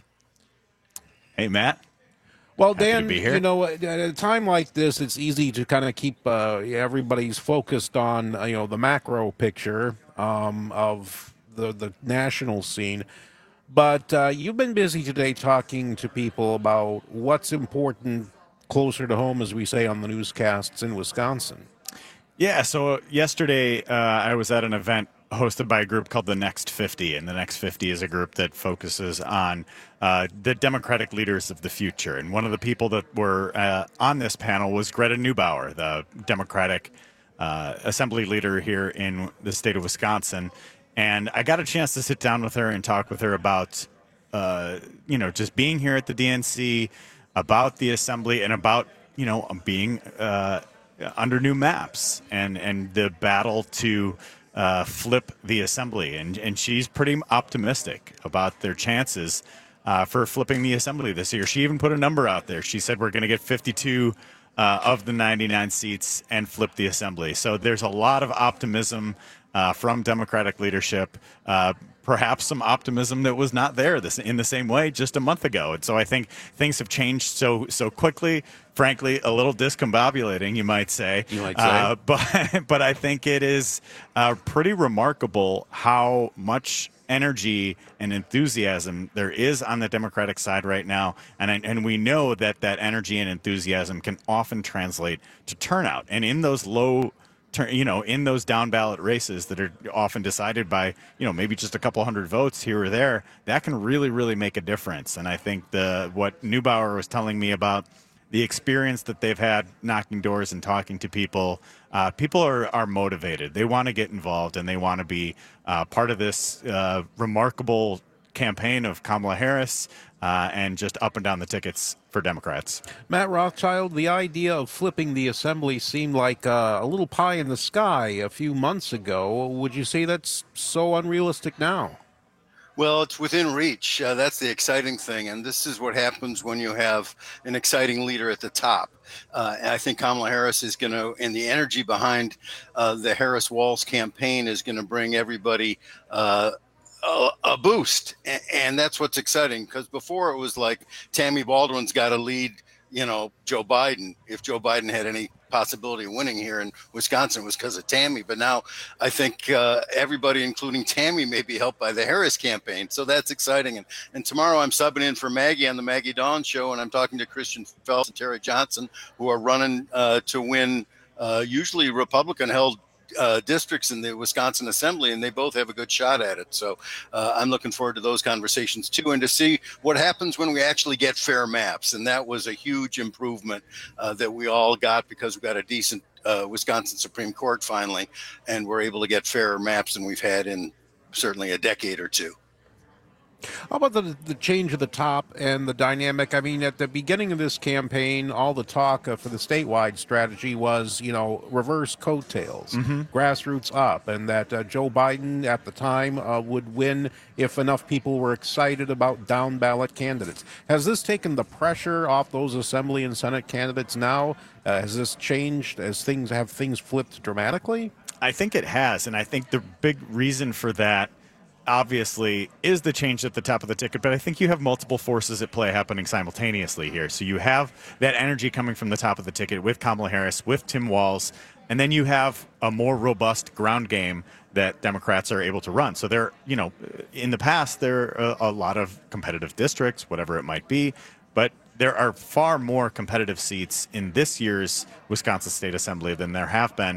Hey, Matt. Well, Happy Dan, to be here. you know, at a time like this, it's easy to kind of keep uh, everybody's focused on, uh, you know, the macro picture um, of the the national scene, but uh, you've been busy today talking to people about what's important closer to home, as we say on the newscasts in Wisconsin. Yeah, so yesterday uh, I was at an event hosted by a group called the Next fifty, and the Next fifty is a group that focuses on uh, the Democratic leaders of the future. And one of the people that were uh, on this panel was Greta Neubauer, the Democratic uh, Assembly leader here in the state of Wisconsin. And I got a chance to sit down with her and talk with her about, uh, you know, just being here at the D N C, about the assembly, and about, you know, being uh, under new maps and, and the battle to uh, flip the assembly. And, and she's pretty optimistic about their chances uh, for flipping the assembly this year. She even put a number out there. She said we're going to get fifty-two uh, of the ninety-nine seats and flip the assembly. So there's a lot of optimism Uh, from Democratic leadership, uh, perhaps some optimism that was not there this, in the same way just a month ago. And so I think things have changed so so quickly, frankly, a little discombobulating, you might say. You might say. Uh, but, but I think it is uh, pretty remarkable how much energy and enthusiasm there is on the Democratic side right now. And, and we know that that energy and enthusiasm can often translate to turnout. And in those low you know, in those down ballot races that are often decided by, you know, maybe just a couple hundred votes here or there, that can really, really make a difference. And I think the what Neubauer was telling me about the experience that they've had knocking doors and talking to people, uh, people are, are motivated. They want to get involved, and they want to be uh, part of this uh, remarkable campaign of Kamala Harris uh, and just up and down the tickets for Democrats. Matt Rothschild, the idea of flipping the assembly seemed like uh, a little pie in the sky a few months ago. Would you say that's so unrealistic now? Well, it's within reach. Uh, that's the exciting thing. And this is what happens when you have an exciting leader at the top. Uh, and I think Kamala Harris is going to, and the energy behind uh, the Harris-Walz campaign is going to bring everybody uh, a, a boost. And, and that's what's exciting, because before it was like Tammy Baldwin's got to lead, you know, Joe Biden. If Joe Biden had any possibility of winning here in Wisconsin, was because of Tammy. But now I think uh, everybody, including Tammy, may be helped by the Harris campaign. So that's exciting. And, and tomorrow I'm subbing in for Maggie on the Maggie Dawn Show, and I'm talking to Christian Phelps and Terry Johnson, who are running uh, to win uh, usually Republican-held Uh, districts in the Wisconsin Assembly, and they both have a good shot at it. So uh, I'm looking forward to those conversations too, and to see what happens when we actually get fair maps. And that was a huge improvement uh, that we all got, because we got a decent uh, Wisconsin Supreme Court finally, and we're able to get fairer maps than we've had in certainly a decade or two. How about the the change of the top and the dynamic? I mean, at the beginning of this campaign, all the talk uh, for the statewide strategy was, you know, reverse coattails, Mm-hmm. grassroots up, and that uh, Joe Biden at the time uh, would win if enough people were excited about down ballot candidates. Has this taken the pressure off those Assembly and Senate candidates now? Uh, has this changed as things have things flipped dramatically? I think it has, and I think the big reason for that obviously is the change at the top of the ticket, but I think you have multiple forces at play happening simultaneously here. So you have that energy coming from the top of the ticket with Kamala Harris, with Tim Walz, and then you have a more robust ground game that Democrats are able to run. So there, you know, in the past, there are a lot of competitive districts, whatever it might be, but there are far more competitive seats in this year's Wisconsin State Assembly than there have been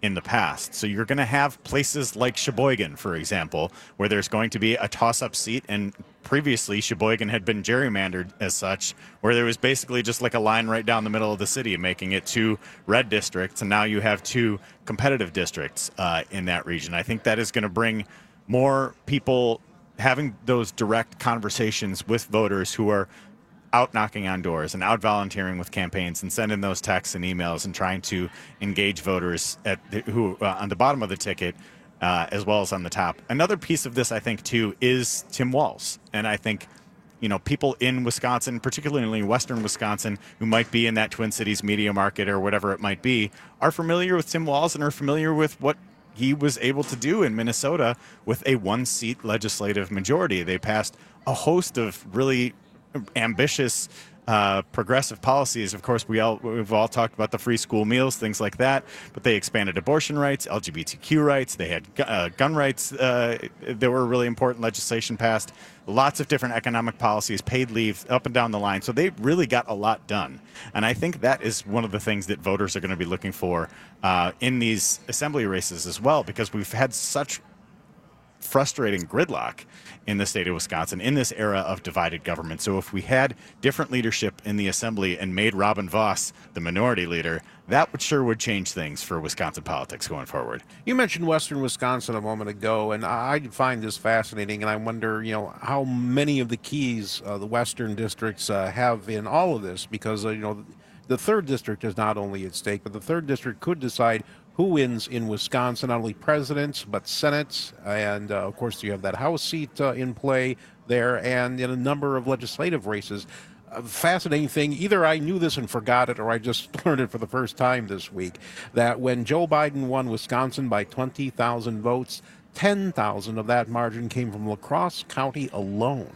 in the past. So you're going to have places like Sheboygan, for example, where there's going to be a toss-up seat, and previously Sheboygan had been gerrymandered as such, where there was basically just like a line right down the middle of the city, making it two red districts, and now you have two competitive districts uh, in that region. I think that is going to bring more people having those direct conversations with voters who are out knocking on doors and out volunteering with campaigns and sending those texts and emails and trying to engage voters at the, who uh, on the bottom of the ticket uh, as well as on the top. Another piece of this, I think, too, is Tim Walz. And I think, you know, people in Wisconsin, particularly western Wisconsin, who might be in that Twin Cities media market or whatever it might be, are familiar with Tim Walz and are familiar with what he was able to do in Minnesota with a one-seat legislative majority. They passed a host of really ambitious uh, progressive policies. Of course, we all, we've all talked about the free school meals, things like that, but they expanded abortion rights, L G B T Q rights, they had uh, gun rights. Uh, there were really important legislation passed, lots of different economic policies, paid leave, up and down the line. So they really got a lot done. And I think that is one of the things that voters are going to be looking for uh, in these assembly races as well, because we've had such frustrating gridlock in the state of Wisconsin in this era of divided government. So if we had different leadership in the assembly and made Robin Vos the minority leader, that would sure would change things for Wisconsin politics going forward. You mentioned Western Wisconsin a moment ago, and I find this fascinating, and I wonder, you know, how many of the keys uh, the Western districts uh, have in all of this, because, uh, you know, the third district is not only at stake, but the third district could decide who wins in Wisconsin, not only presidents, but Senate. And, uh, of course, you have that House seat uh, in play there, and in a number of legislative races. A fascinating thing, either I knew this and forgot it, or I just learned it for the first time this week, that when Joe Biden won Wisconsin by twenty thousand votes, ten thousand of that margin came from La Crosse County alone.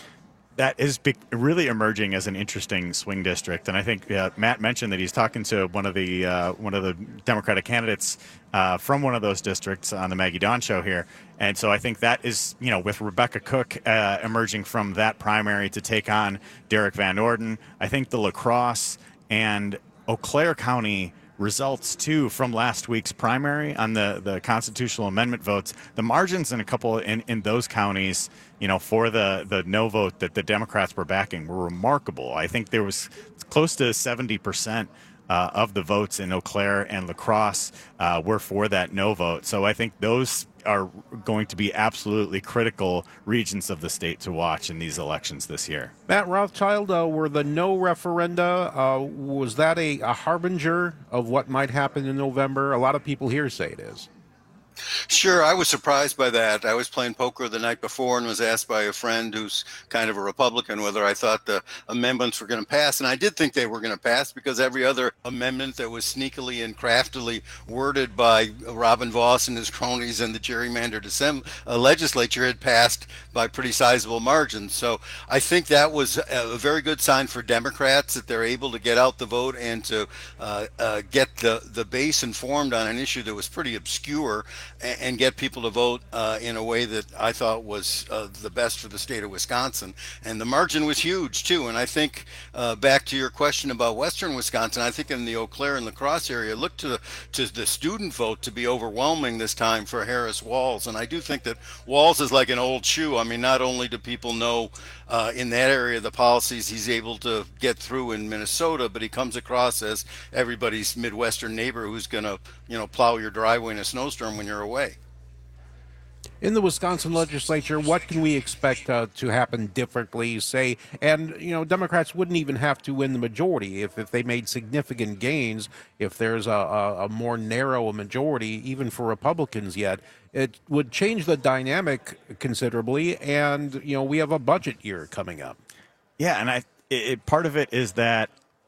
That is be- really emerging as an interesting swing district, and I think uh, Matt mentioned that he's talking to one of the uh, one of the Democratic candidates uh, from one of those districts on the Maggie Dawn show here, and so I think that is, you know, with Rebecca Cook uh, emerging from that primary to take on Derek Van Orden. I think the La Crosse and Eau Claire County results too from last week's primary on the, the constitutional amendment votes, the margins in a couple in, in those counties, you know, for the, the no vote that the Democrats were backing were remarkable. I think there was close to seventy percent uh, of the votes in Eau Claire and La Crosse uh, were for that no vote. So I think those are going to be absolutely critical regions of the state to watch in these elections this year. Matt Rothschild, uh, were the no referenda, uh, was that a, a harbinger of what might happen in November? A lot of people here say it is. Sure, I was surprised by that. I was playing poker the night before and was asked by a friend who's kind of a Republican whether I thought the amendments were going to pass. And I did think they were going to pass, because every other amendment that was sneakily and craftily worded by Robin Vos and his cronies and the gerrymandered assembly, uh, legislature had passed by pretty sizable margins. So I think that was a very good sign for Democrats, that they're able to get out the vote and to uh, uh, get the, the base informed on an issue that was pretty obscure, and get people to vote uh, in a way that I thought was uh, the best for the state of Wisconsin. And the margin was huge, too. And I think, uh, back to your question about Western Wisconsin, I think in the Eau Claire and La Crosse area, look to the, to the student vote to be overwhelming this time for Harris Walz. And I do think that Walz is like an old shoe. I mean, not only do people know uh, in that area the policies he's able to get through in Minnesota, but he comes across as everybody's Midwestern neighbor who's going to, you know, plow your driveway in a snowstorm when you're away. In the Wisconsin legislature, what can we expect uh, to happen differently, say, and, you know, Democrats wouldn't even have to win the majority if, if they made significant gains, if there's a, a, a more narrow majority, even for Republicans yet, it would change the dynamic considerably, and, you know, we have a budget year coming up. Yeah, and I it, part of it is that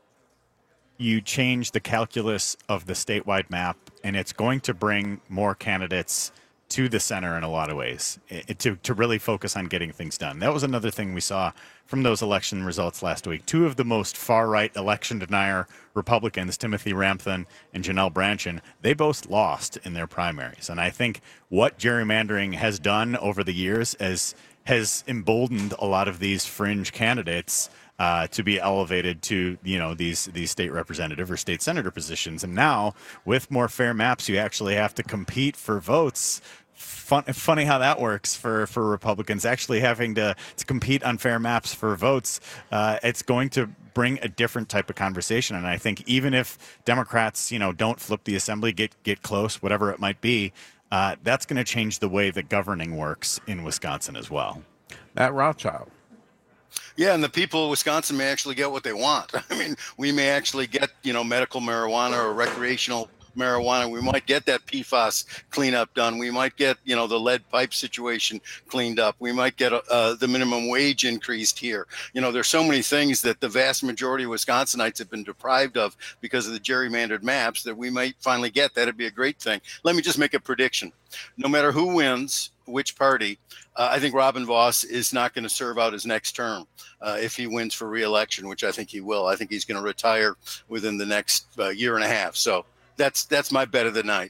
you change the calculus of the statewide map, and it's going to bring more candidates to the center in a lot of ways, it, to, to really focus on getting things done. That was another thing we saw from those election results last week. Two of the most far-right election denier Republicans, Timothy Ramthun and Janelle Brandtjen, they both lost in their primaries. And I think what gerrymandering has done over the years is, has emboldened a lot of these fringe candidates uh, to be elevated to, you know, these these state representative or state senator positions. And now with more fair maps, you actually have to compete for votes. Fun, funny how that works for, for Republicans actually having to, to compete on fair maps for votes. Uh, it's going to bring a different type of conversation. And I think even if Democrats, you know, don't flip the assembly, get get close, whatever it might be, uh, that's going to change the way that governing works in Wisconsin as well. Matt Rothschild. Yeah, and the people of Wisconsin may actually get what they want. I mean, we may actually get, you know, medical marijuana or recreational marijuana. We might get that P FAS cleanup done. We might get, you know, the lead pipe situation cleaned up. We might get uh, the minimum wage increased here. You know, there's so many things that the vast majority of Wisconsinites have been deprived of because of the gerrymandered maps that we might finally get. That'd be a great thing. Let me just make a prediction. No matter who wins, which party, uh, I think Robin Vos is not going to serve out his next term uh, if he wins for re-election, which I think he will. I think he's going to retire within the next uh, year and a half. So That's that's my bet of the night.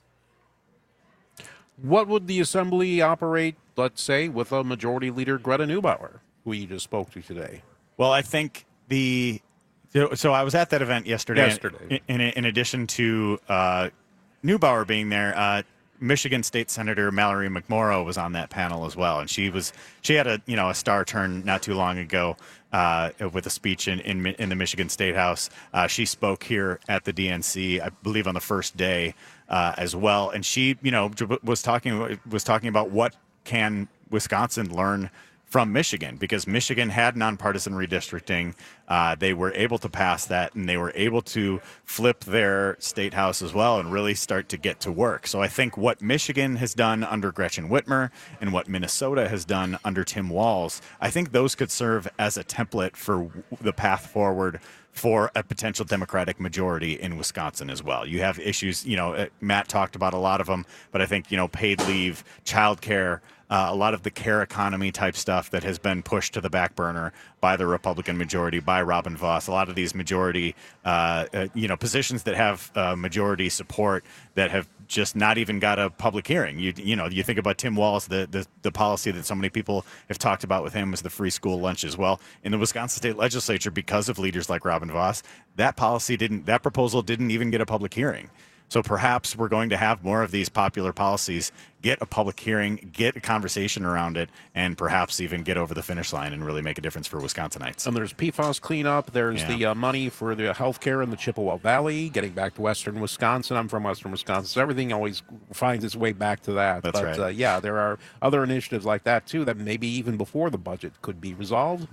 What would the assembly operate, let's say, with a majority leader, Greta Neubauer, who you just spoke to today? Well, I think the so I was at that event yesterday. Yesterday. In, in, in addition to uh, Neubauer being there, uh, Michigan State Senator Mallory McMorrow was on that panel as well, and she was she had a you know a star turn not too long ago uh, with a speech in, in in the Michigan State House. Uh, she spoke here at the D N C, I believe, on the first day uh, as well, and she you know was talking was talking about what can Wisconsin learn from Michigan, because Michigan had nonpartisan redistricting. Uh, they were able to pass that, and they were able to flip their state house as well and really start to get to work. So I think what Michigan has done under Gretchen Whitmer and what Minnesota has done under Tim Walz, I think those could serve as a template for the path forward for a potential Democratic majority in Wisconsin as well. You have issues, you know, Matt talked about a lot of them, but I think, you know, paid leave, childcare, Uh, a lot of the care economy type stuff that has been pushed to the back burner by the Republican majority, by Robin Vos. A lot of these majority, uh, uh, you know, positions that have uh, majority support that have just not even got a public hearing. You you know, you think about Tim Walz, the, the the policy that so many people have talked about with him was the free school lunch as well. In the Wisconsin State Legislature, because of leaders like Robin Vos, that policy didn't, that proposal didn't even get a public hearing. So perhaps we're going to have more of these popular policies get a public hearing, get a conversation around it, and perhaps even get over the finish line and really make a difference for Wisconsinites. And there's P FAS cleanup. There's Yeah. the uh, money for the health care in the Chippewa Valley, getting back to Western Wisconsin. I'm from Western Wisconsin, so everything always finds its way back to that. That's but, right. Uh, yeah, there are other initiatives like that, too, that maybe even before the budget could be resolved.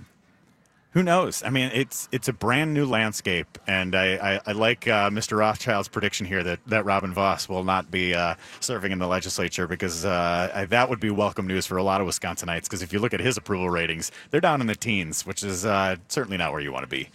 Who knows? I mean, it's it's a brand new landscape, and I, I, I like uh, Mister Rothschild's prediction here that, that Robin Vos will not be uh, serving in the legislature, because uh, I, that would be welcome news for a lot of Wisconsinites, because if you look at his approval ratings, they're down in the teens, which is uh, certainly not where you want to be.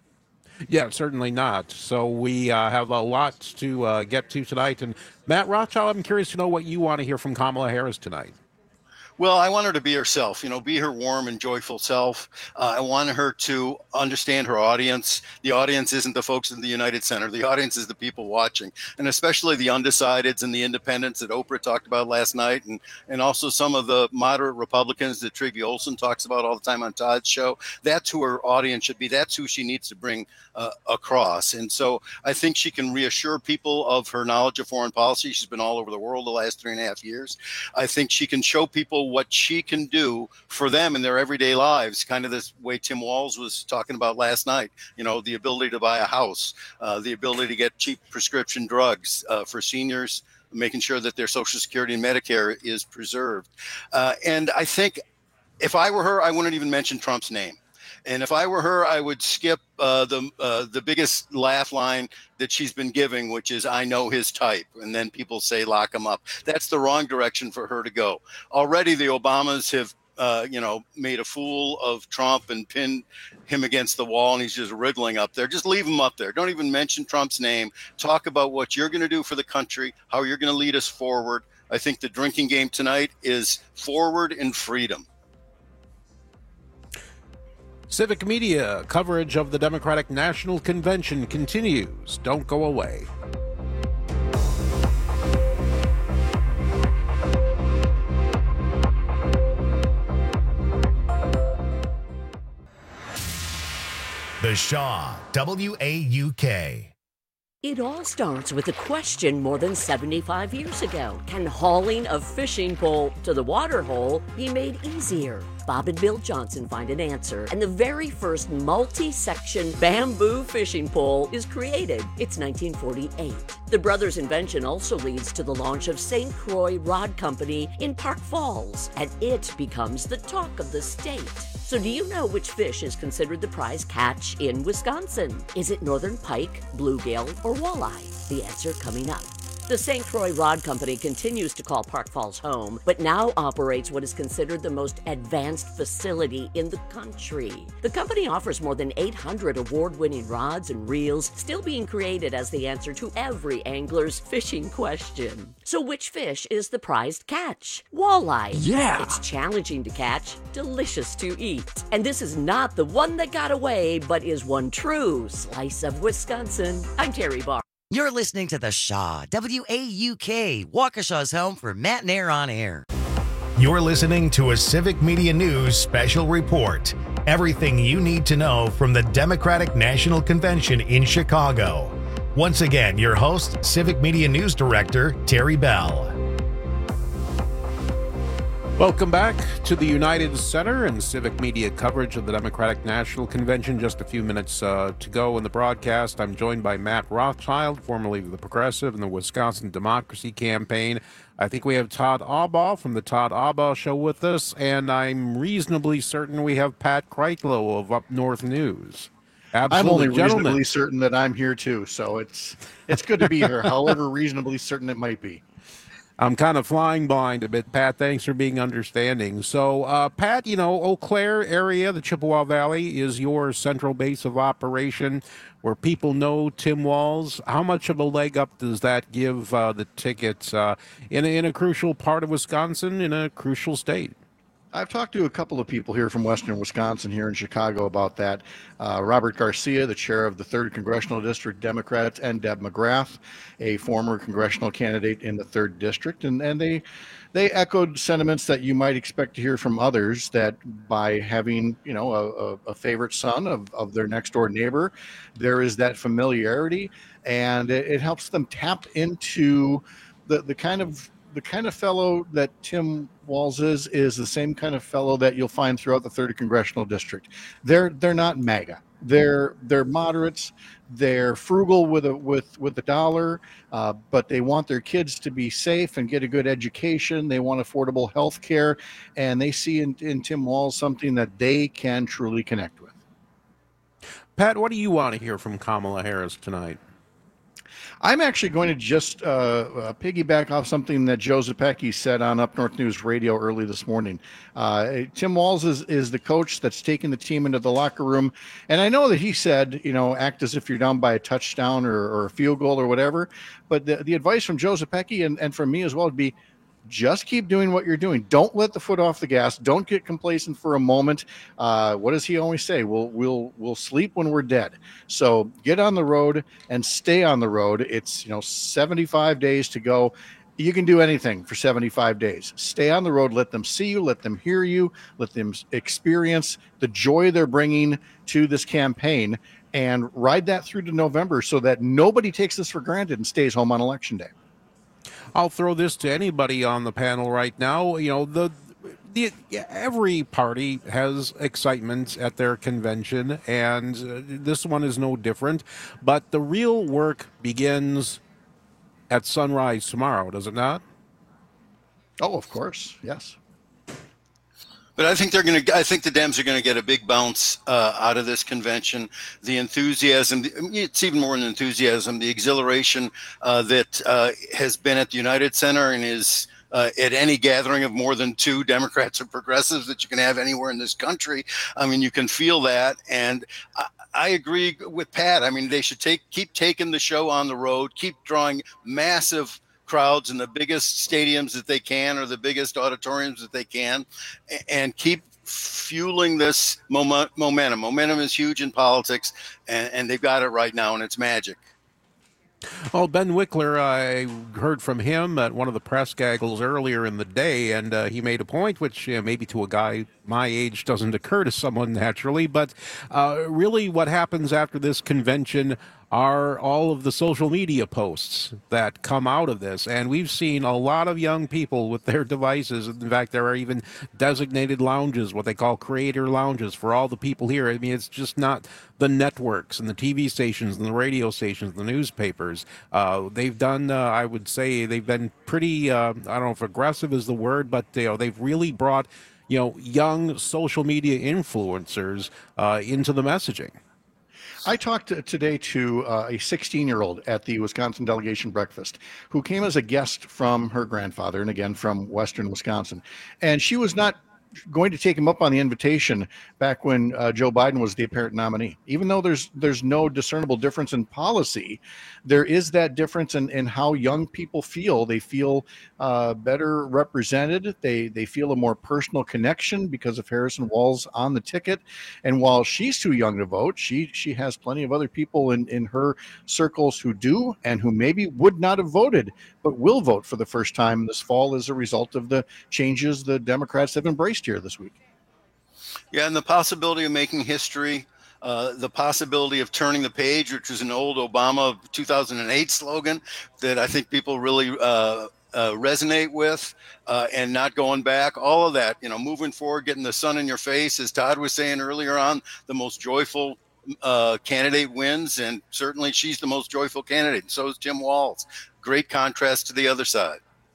Yeah, certainly not. So we uh, have a lot to uh, get to tonight. And Matt Rothschild, I'm curious to know what you want to hear from Kamala Harris tonight. Well, I want her to be herself, you know, be her warm and joyful self. Uh, I want her to understand her audience. The audience isn't the folks in the United Center. The audience is the people watching, and especially the undecideds and the independents that Oprah talked about last night, and, and also some of the moderate Republicans that Trygve Olsen talks about all the time on Todd's show. That's who her audience should be. That's who she needs to bring uh, across. And so I think she can reassure people of her knowledge of foreign policy. She's been all over the world the last three and a half years. I think she can show people what she can do for them in their everyday lives, kind of this way Tim Walz was talking about last night, you know, the ability to buy a house, uh, the ability to get cheap prescription drugs uh, for seniors, making sure that their Social Security and Medicare is preserved. Uh, and I think if I were her, I wouldn't even mention Trump's name. And if I were her, I would skip uh, the uh, the biggest laugh line that she's been giving, which is, I know his type. And then people say, lock him up. That's the wrong direction for her to go. Already the Obamas have, uh, you know, made a fool of Trump and pinned him against the wall, and he's just wriggling up there. Just leave him up there. Don't even mention Trump's name. Talk about what you're going to do for the country, how you're going to lead us forward. I think the drinking game tonight is forward and freedom. Civic Media coverage of the Democratic National Convention continues. Don't go away. The Shaw, W A U K. It all starts with a question more than seventy-five years ago. Can hauling a fishing pole to the water hole be made easier? Bob and Bill Johnson find an answer, and the very first multi-section bamboo fishing pole is created. It's nineteen forty-eight. The brothers' invention also leads to the launch of Saint Croix Rod Company in Park Falls, and it becomes the talk of the state. So do you know which fish is considered the prize catch in Wisconsin? Is it northern pike, bluegill, or walleye? The answer coming up. The Saint Croix Rod Company continues to call Park Falls home, but now operates what is considered the most advanced facility in the country. The company offers more than eight hundred award-winning rods and reels, still being created as the answer to every angler's fishing question. So which fish is the prized catch? Walleye. Yeah! It's challenging to catch, delicious to eat. And this is not the one that got away, but is one true slice of Wisconsin. I'm Terry Barr. You're listening to The Shaw, W A U K, Waukesha's home for Matt and Air on Air. You're listening to a Civic Media News special report. Everything you need to know from the Democratic National Convention in Chicago. Once again, your host, Civic Media News Director, Terry Bell. Welcome back to the United Center and Civic Media coverage of the Democratic National Convention. Just a few minutes uh, to go in the broadcast. I'm joined by Matt Rothschild, formerly of the Progressive and the Wisconsin Democracy Campaign. I think we have Todd Aubaugh from the Todd Aubaugh Show with us, and I'm reasonably certain we have Pat Kreitlow of Up North News. Absolutely, I'm only gentlemen. reasonably certain that I'm here too, so it's it's good to be here, however reasonably certain it might be. I'm kind of flying blind a bit, Pat. Thanks for being understanding. So, uh, Pat, you know, Eau Claire area, the Chippewa Valley, is your central base of operation where people know Tim Walz. How much of a leg up does that give uh, the tickets uh, in, a, in a crucial part of Wisconsin, in a crucial state? I've talked to a couple of people here from Western Wisconsin here in Chicago about that. Uh, Robert Garcia, the chair of the third Congressional District Democrats, and Deb McGrath, a former congressional candidate in the third District. And, and they they echoed sentiments that you might expect to hear from others, that by having, you know, a, a favorite son of, of their next door neighbor, there is that familiarity, and it, it helps them tap into the, the kind of the kind of fellow that Tim Walz is, is the same kind of fellow that you'll find throughout the third congressional district. They're they're not MAGA. They're they're moderates. They're frugal with a with with the dollar, uh, but they want their kids to be safe and get a good education. They want affordable health care, and they see in, in Tim Walz something that they can truly connect with. Pat, what do you want to hear from Kamala Harris tonight? I'm actually going to just uh, uh, piggyback off something that Joe Zepecki said on Up North News Radio early this morning. Uh, Tim Walz is, is the coach that's taking the team into the locker room. And I know that he said, you know, act as if you're down by a touchdown or, or a field goal or whatever. But the, the advice from Joe Zepecki and, and from me as well would be, just keep doing what you're doing. Don't let the foot off the gas. Don't get complacent for a moment. Uh, what does he always say? We'll we'll we'll sleep when we're dead. So get on the road and stay on the road. It's, you know, seventy-five days to go. You can do anything for seventy-five days. Stay on the road. Let them see you. Let them hear you. Let them experience the joy they're bringing to this campaign, and ride that through to November so that nobody takes this for granted and stays home on Election Day. I'll throw this to anybody on the panel right now. You know, the, the every party has excitement at their convention, and uh, this one is no different. But the real work begins at sunrise tomorrow, does it not? Oh, of course, yes. But I think they're going to. I think the Dems are going to get a big bounce uh, out of this convention. The enthusiasm. It's even more than enthusiasm. The exhilaration uh, that uh, has been at the United Center and is uh, at any gathering of more than two Democrats or progressives that you can have anywhere in this country. I mean, you can feel that, and I, I agree with Pat. I mean, they should take keep taking the show on the road, keep drawing massive crowds in the biggest stadiums that they can, or the biggest auditoriums that they can, and keep fueling this moment, momentum. Momentum is huge in politics, and, and they've got it right now, and it's magic. Well, Ben Wickler, I heard from him at one of the press gaggles earlier in the day, and uh, he made a point which uh, maybe to a guy my age doesn't occur to someone naturally, but uh, really what happens after this convention are all of the social media posts that come out of this. And we've seen a lot of young people with their devices. In fact, there are even designated lounges, what they call creator lounges, for all the people here. I mean, it's just not the networks and the T V stations and the radio stations, the newspapers. Uh, they've done, uh, I would say, they've been pretty, uh, I don't know if aggressive is the word, but you know, they've really brought, you know, young social media influencers uh, into the messaging. I talked today to uh, a sixteen-year-old at the Wisconsin delegation breakfast who came as a guest from her grandfather, and again from Western Wisconsin. And she was not going to take him up on the invitation back when uh, Joe Biden was the apparent nominee. Even though there's there's no discernible difference in policy, there is that difference in, in how young people feel. They feel uh, better represented. They they feel a more personal connection because of Harrison Walz on the ticket. And while she's too young to vote, she she has plenty of other people in, in her circles who do and who maybe would not have voted, but will vote for the first time this fall as a result of the changes the Democrats have embraced here this week. Yeah, and the possibility of making history, uh, the possibility of turning the page, which was an old Obama two thousand eight slogan that I think people really uh, uh, resonate with, uh, and not going back, all of that, you know, moving forward, getting the sun in your face, as Todd was saying earlier on, the most joyful uh, candidate wins, and certainly she's the most joyful candidate. So is Tim Walz. Great contrast to the other side.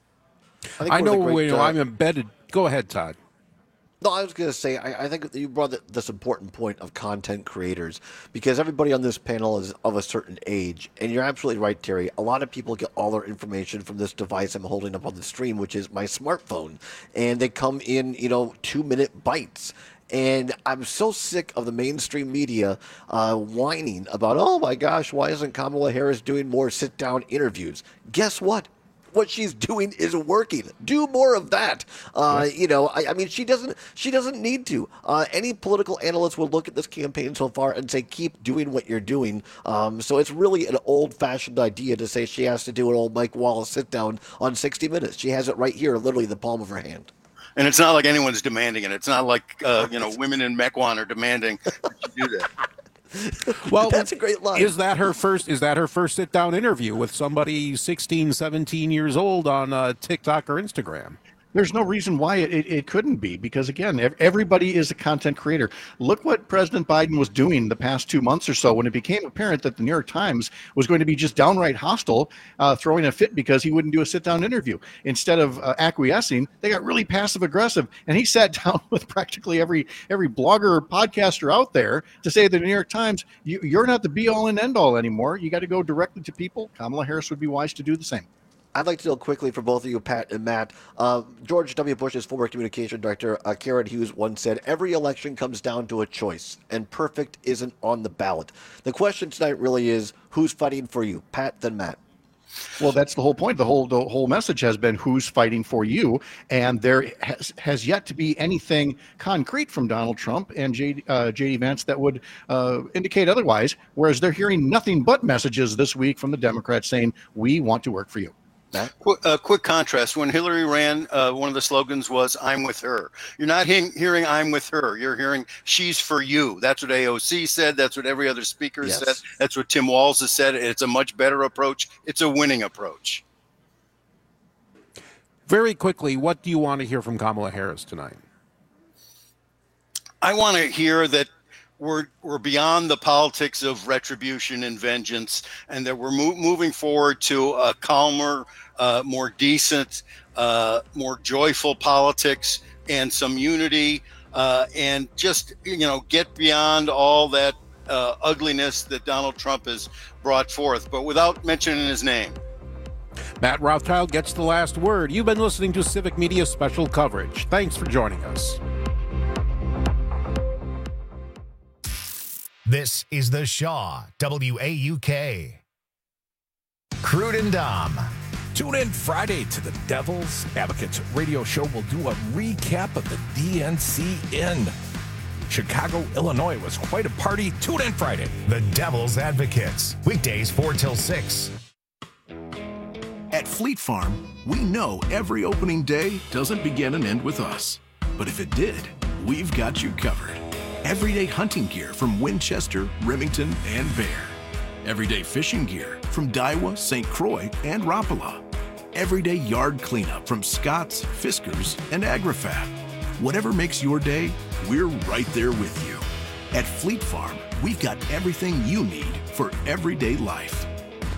I, I know, great, you know uh, I'm embedded. Go ahead, Todd. No, I was going to say, I, I think you brought this important point of content creators, because everybody on this panel is of a certain age. And you're absolutely right, Terry. A lot of people get all their information from this device I'm holding up on the stream, which is my smartphone. And they come in, you know, two-minute bites. And I'm so sick of the mainstream media uh, whining about, oh, my gosh, why isn't Kamala Harris doing more sit-down interviews? Guess what? What she's doing is working. Do more of that. Uh, you know, I, I mean, she doesn't. She doesn't need to. Uh, any political analyst will look at this campaign so far and say, "Keep doing what you're doing." Um, so it's really an old-fashioned idea to say she has to do an old Mike Wallace sit-down on sixty minutes. She has it right here, literally the palm of her hand. And it's not like anyone's demanding it. It's not like uh, you know, women in Mequon are demanding that you do that. Well, that's a great line. Is that her first? Is that her first sit-down interview with somebody sixteen, seventeen years old on uh, TikTok or Instagram? There's no reason why it, it, it couldn't be, because, again, everybody is a content creator. Look what President Biden was doing the past two months or so when it became apparent that the New York Times was going to be just downright hostile, uh, throwing a fit because he wouldn't do a sit-down interview. Instead of uh, acquiescing, they got really passive-aggressive, and he sat down with practically every every blogger or podcaster out there to say to the New York Times, you, you're not the be-all and end-all anymore. You got to go directly to people. Kamala Harris would be wise to do the same. I'd like to know quickly for both of you, Pat and Matt. Uh, George W. Bush's former communication director, uh, Karen Hughes, once said, every election comes down to a choice, and perfect isn't on the ballot. The question tonight really is, who's fighting for you, Pat, then Matt? Well, that's the whole point. The whole the whole message has been who's fighting for you, and there has, has yet to be anything concrete from Donald Trump and J, uh, J D Vance that would uh, indicate otherwise, whereas they're hearing nothing but messages this week from the Democrats saying, we want to work for you. Qu- uh, quick contrast. When Hillary ran, uh, one of the slogans was, I'm with her. You're not he- hearing I'm with her. You're hearing she's for you. That's what A O C said. That's what every other speaker yes. said. That's what Tim Walz has said. It's a much better approach. It's a winning approach. Very quickly, what do you want to hear from Kamala Harris tonight? I want to hear that We're we're beyond the politics of retribution and vengeance, and that we're mo- moving forward to a calmer, uh, more decent, uh, more joyful politics and some unity, uh, and just you know get beyond all that uh, ugliness that Donald Trump has brought forth, but without mentioning his name. Matt Rothschild gets the last word. You've been listening to Civic Media Special Coverage. Thanks for joining us. This is the Shaw W A U K. Crude and Dom. Tune in Friday to the Devil's Advocates radio show. We'll do a recap of the D N C in Chicago, Illinois. It was quite a party. Tune in Friday. The Devil's Advocates. Weekdays four till six. Fleet Farm, we know every opening day doesn't begin and end with us. But if it did, we've got you covered. Everyday hunting gear from Winchester, Remington, and Bear. Everyday fishing gear from Daiwa, Saint Croix, and Rapala. Everyday yard cleanup from Scott's, Fiskars, and AgriFab. Whatever makes your day, we're right there with you. At Fleet Farm, we've got everything you need for everyday life.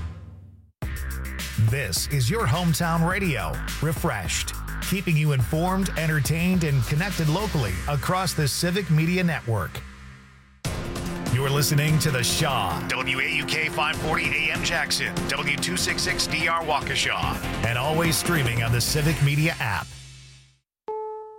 This is your hometown radio, Refreshed, keeping you informed, entertained, and connected locally across the Civic Media Network. You're listening to The Shaw, W A U K five forty A M Jackson, W two sixty-six D R Waukesha, and always streaming on the Civic Media app.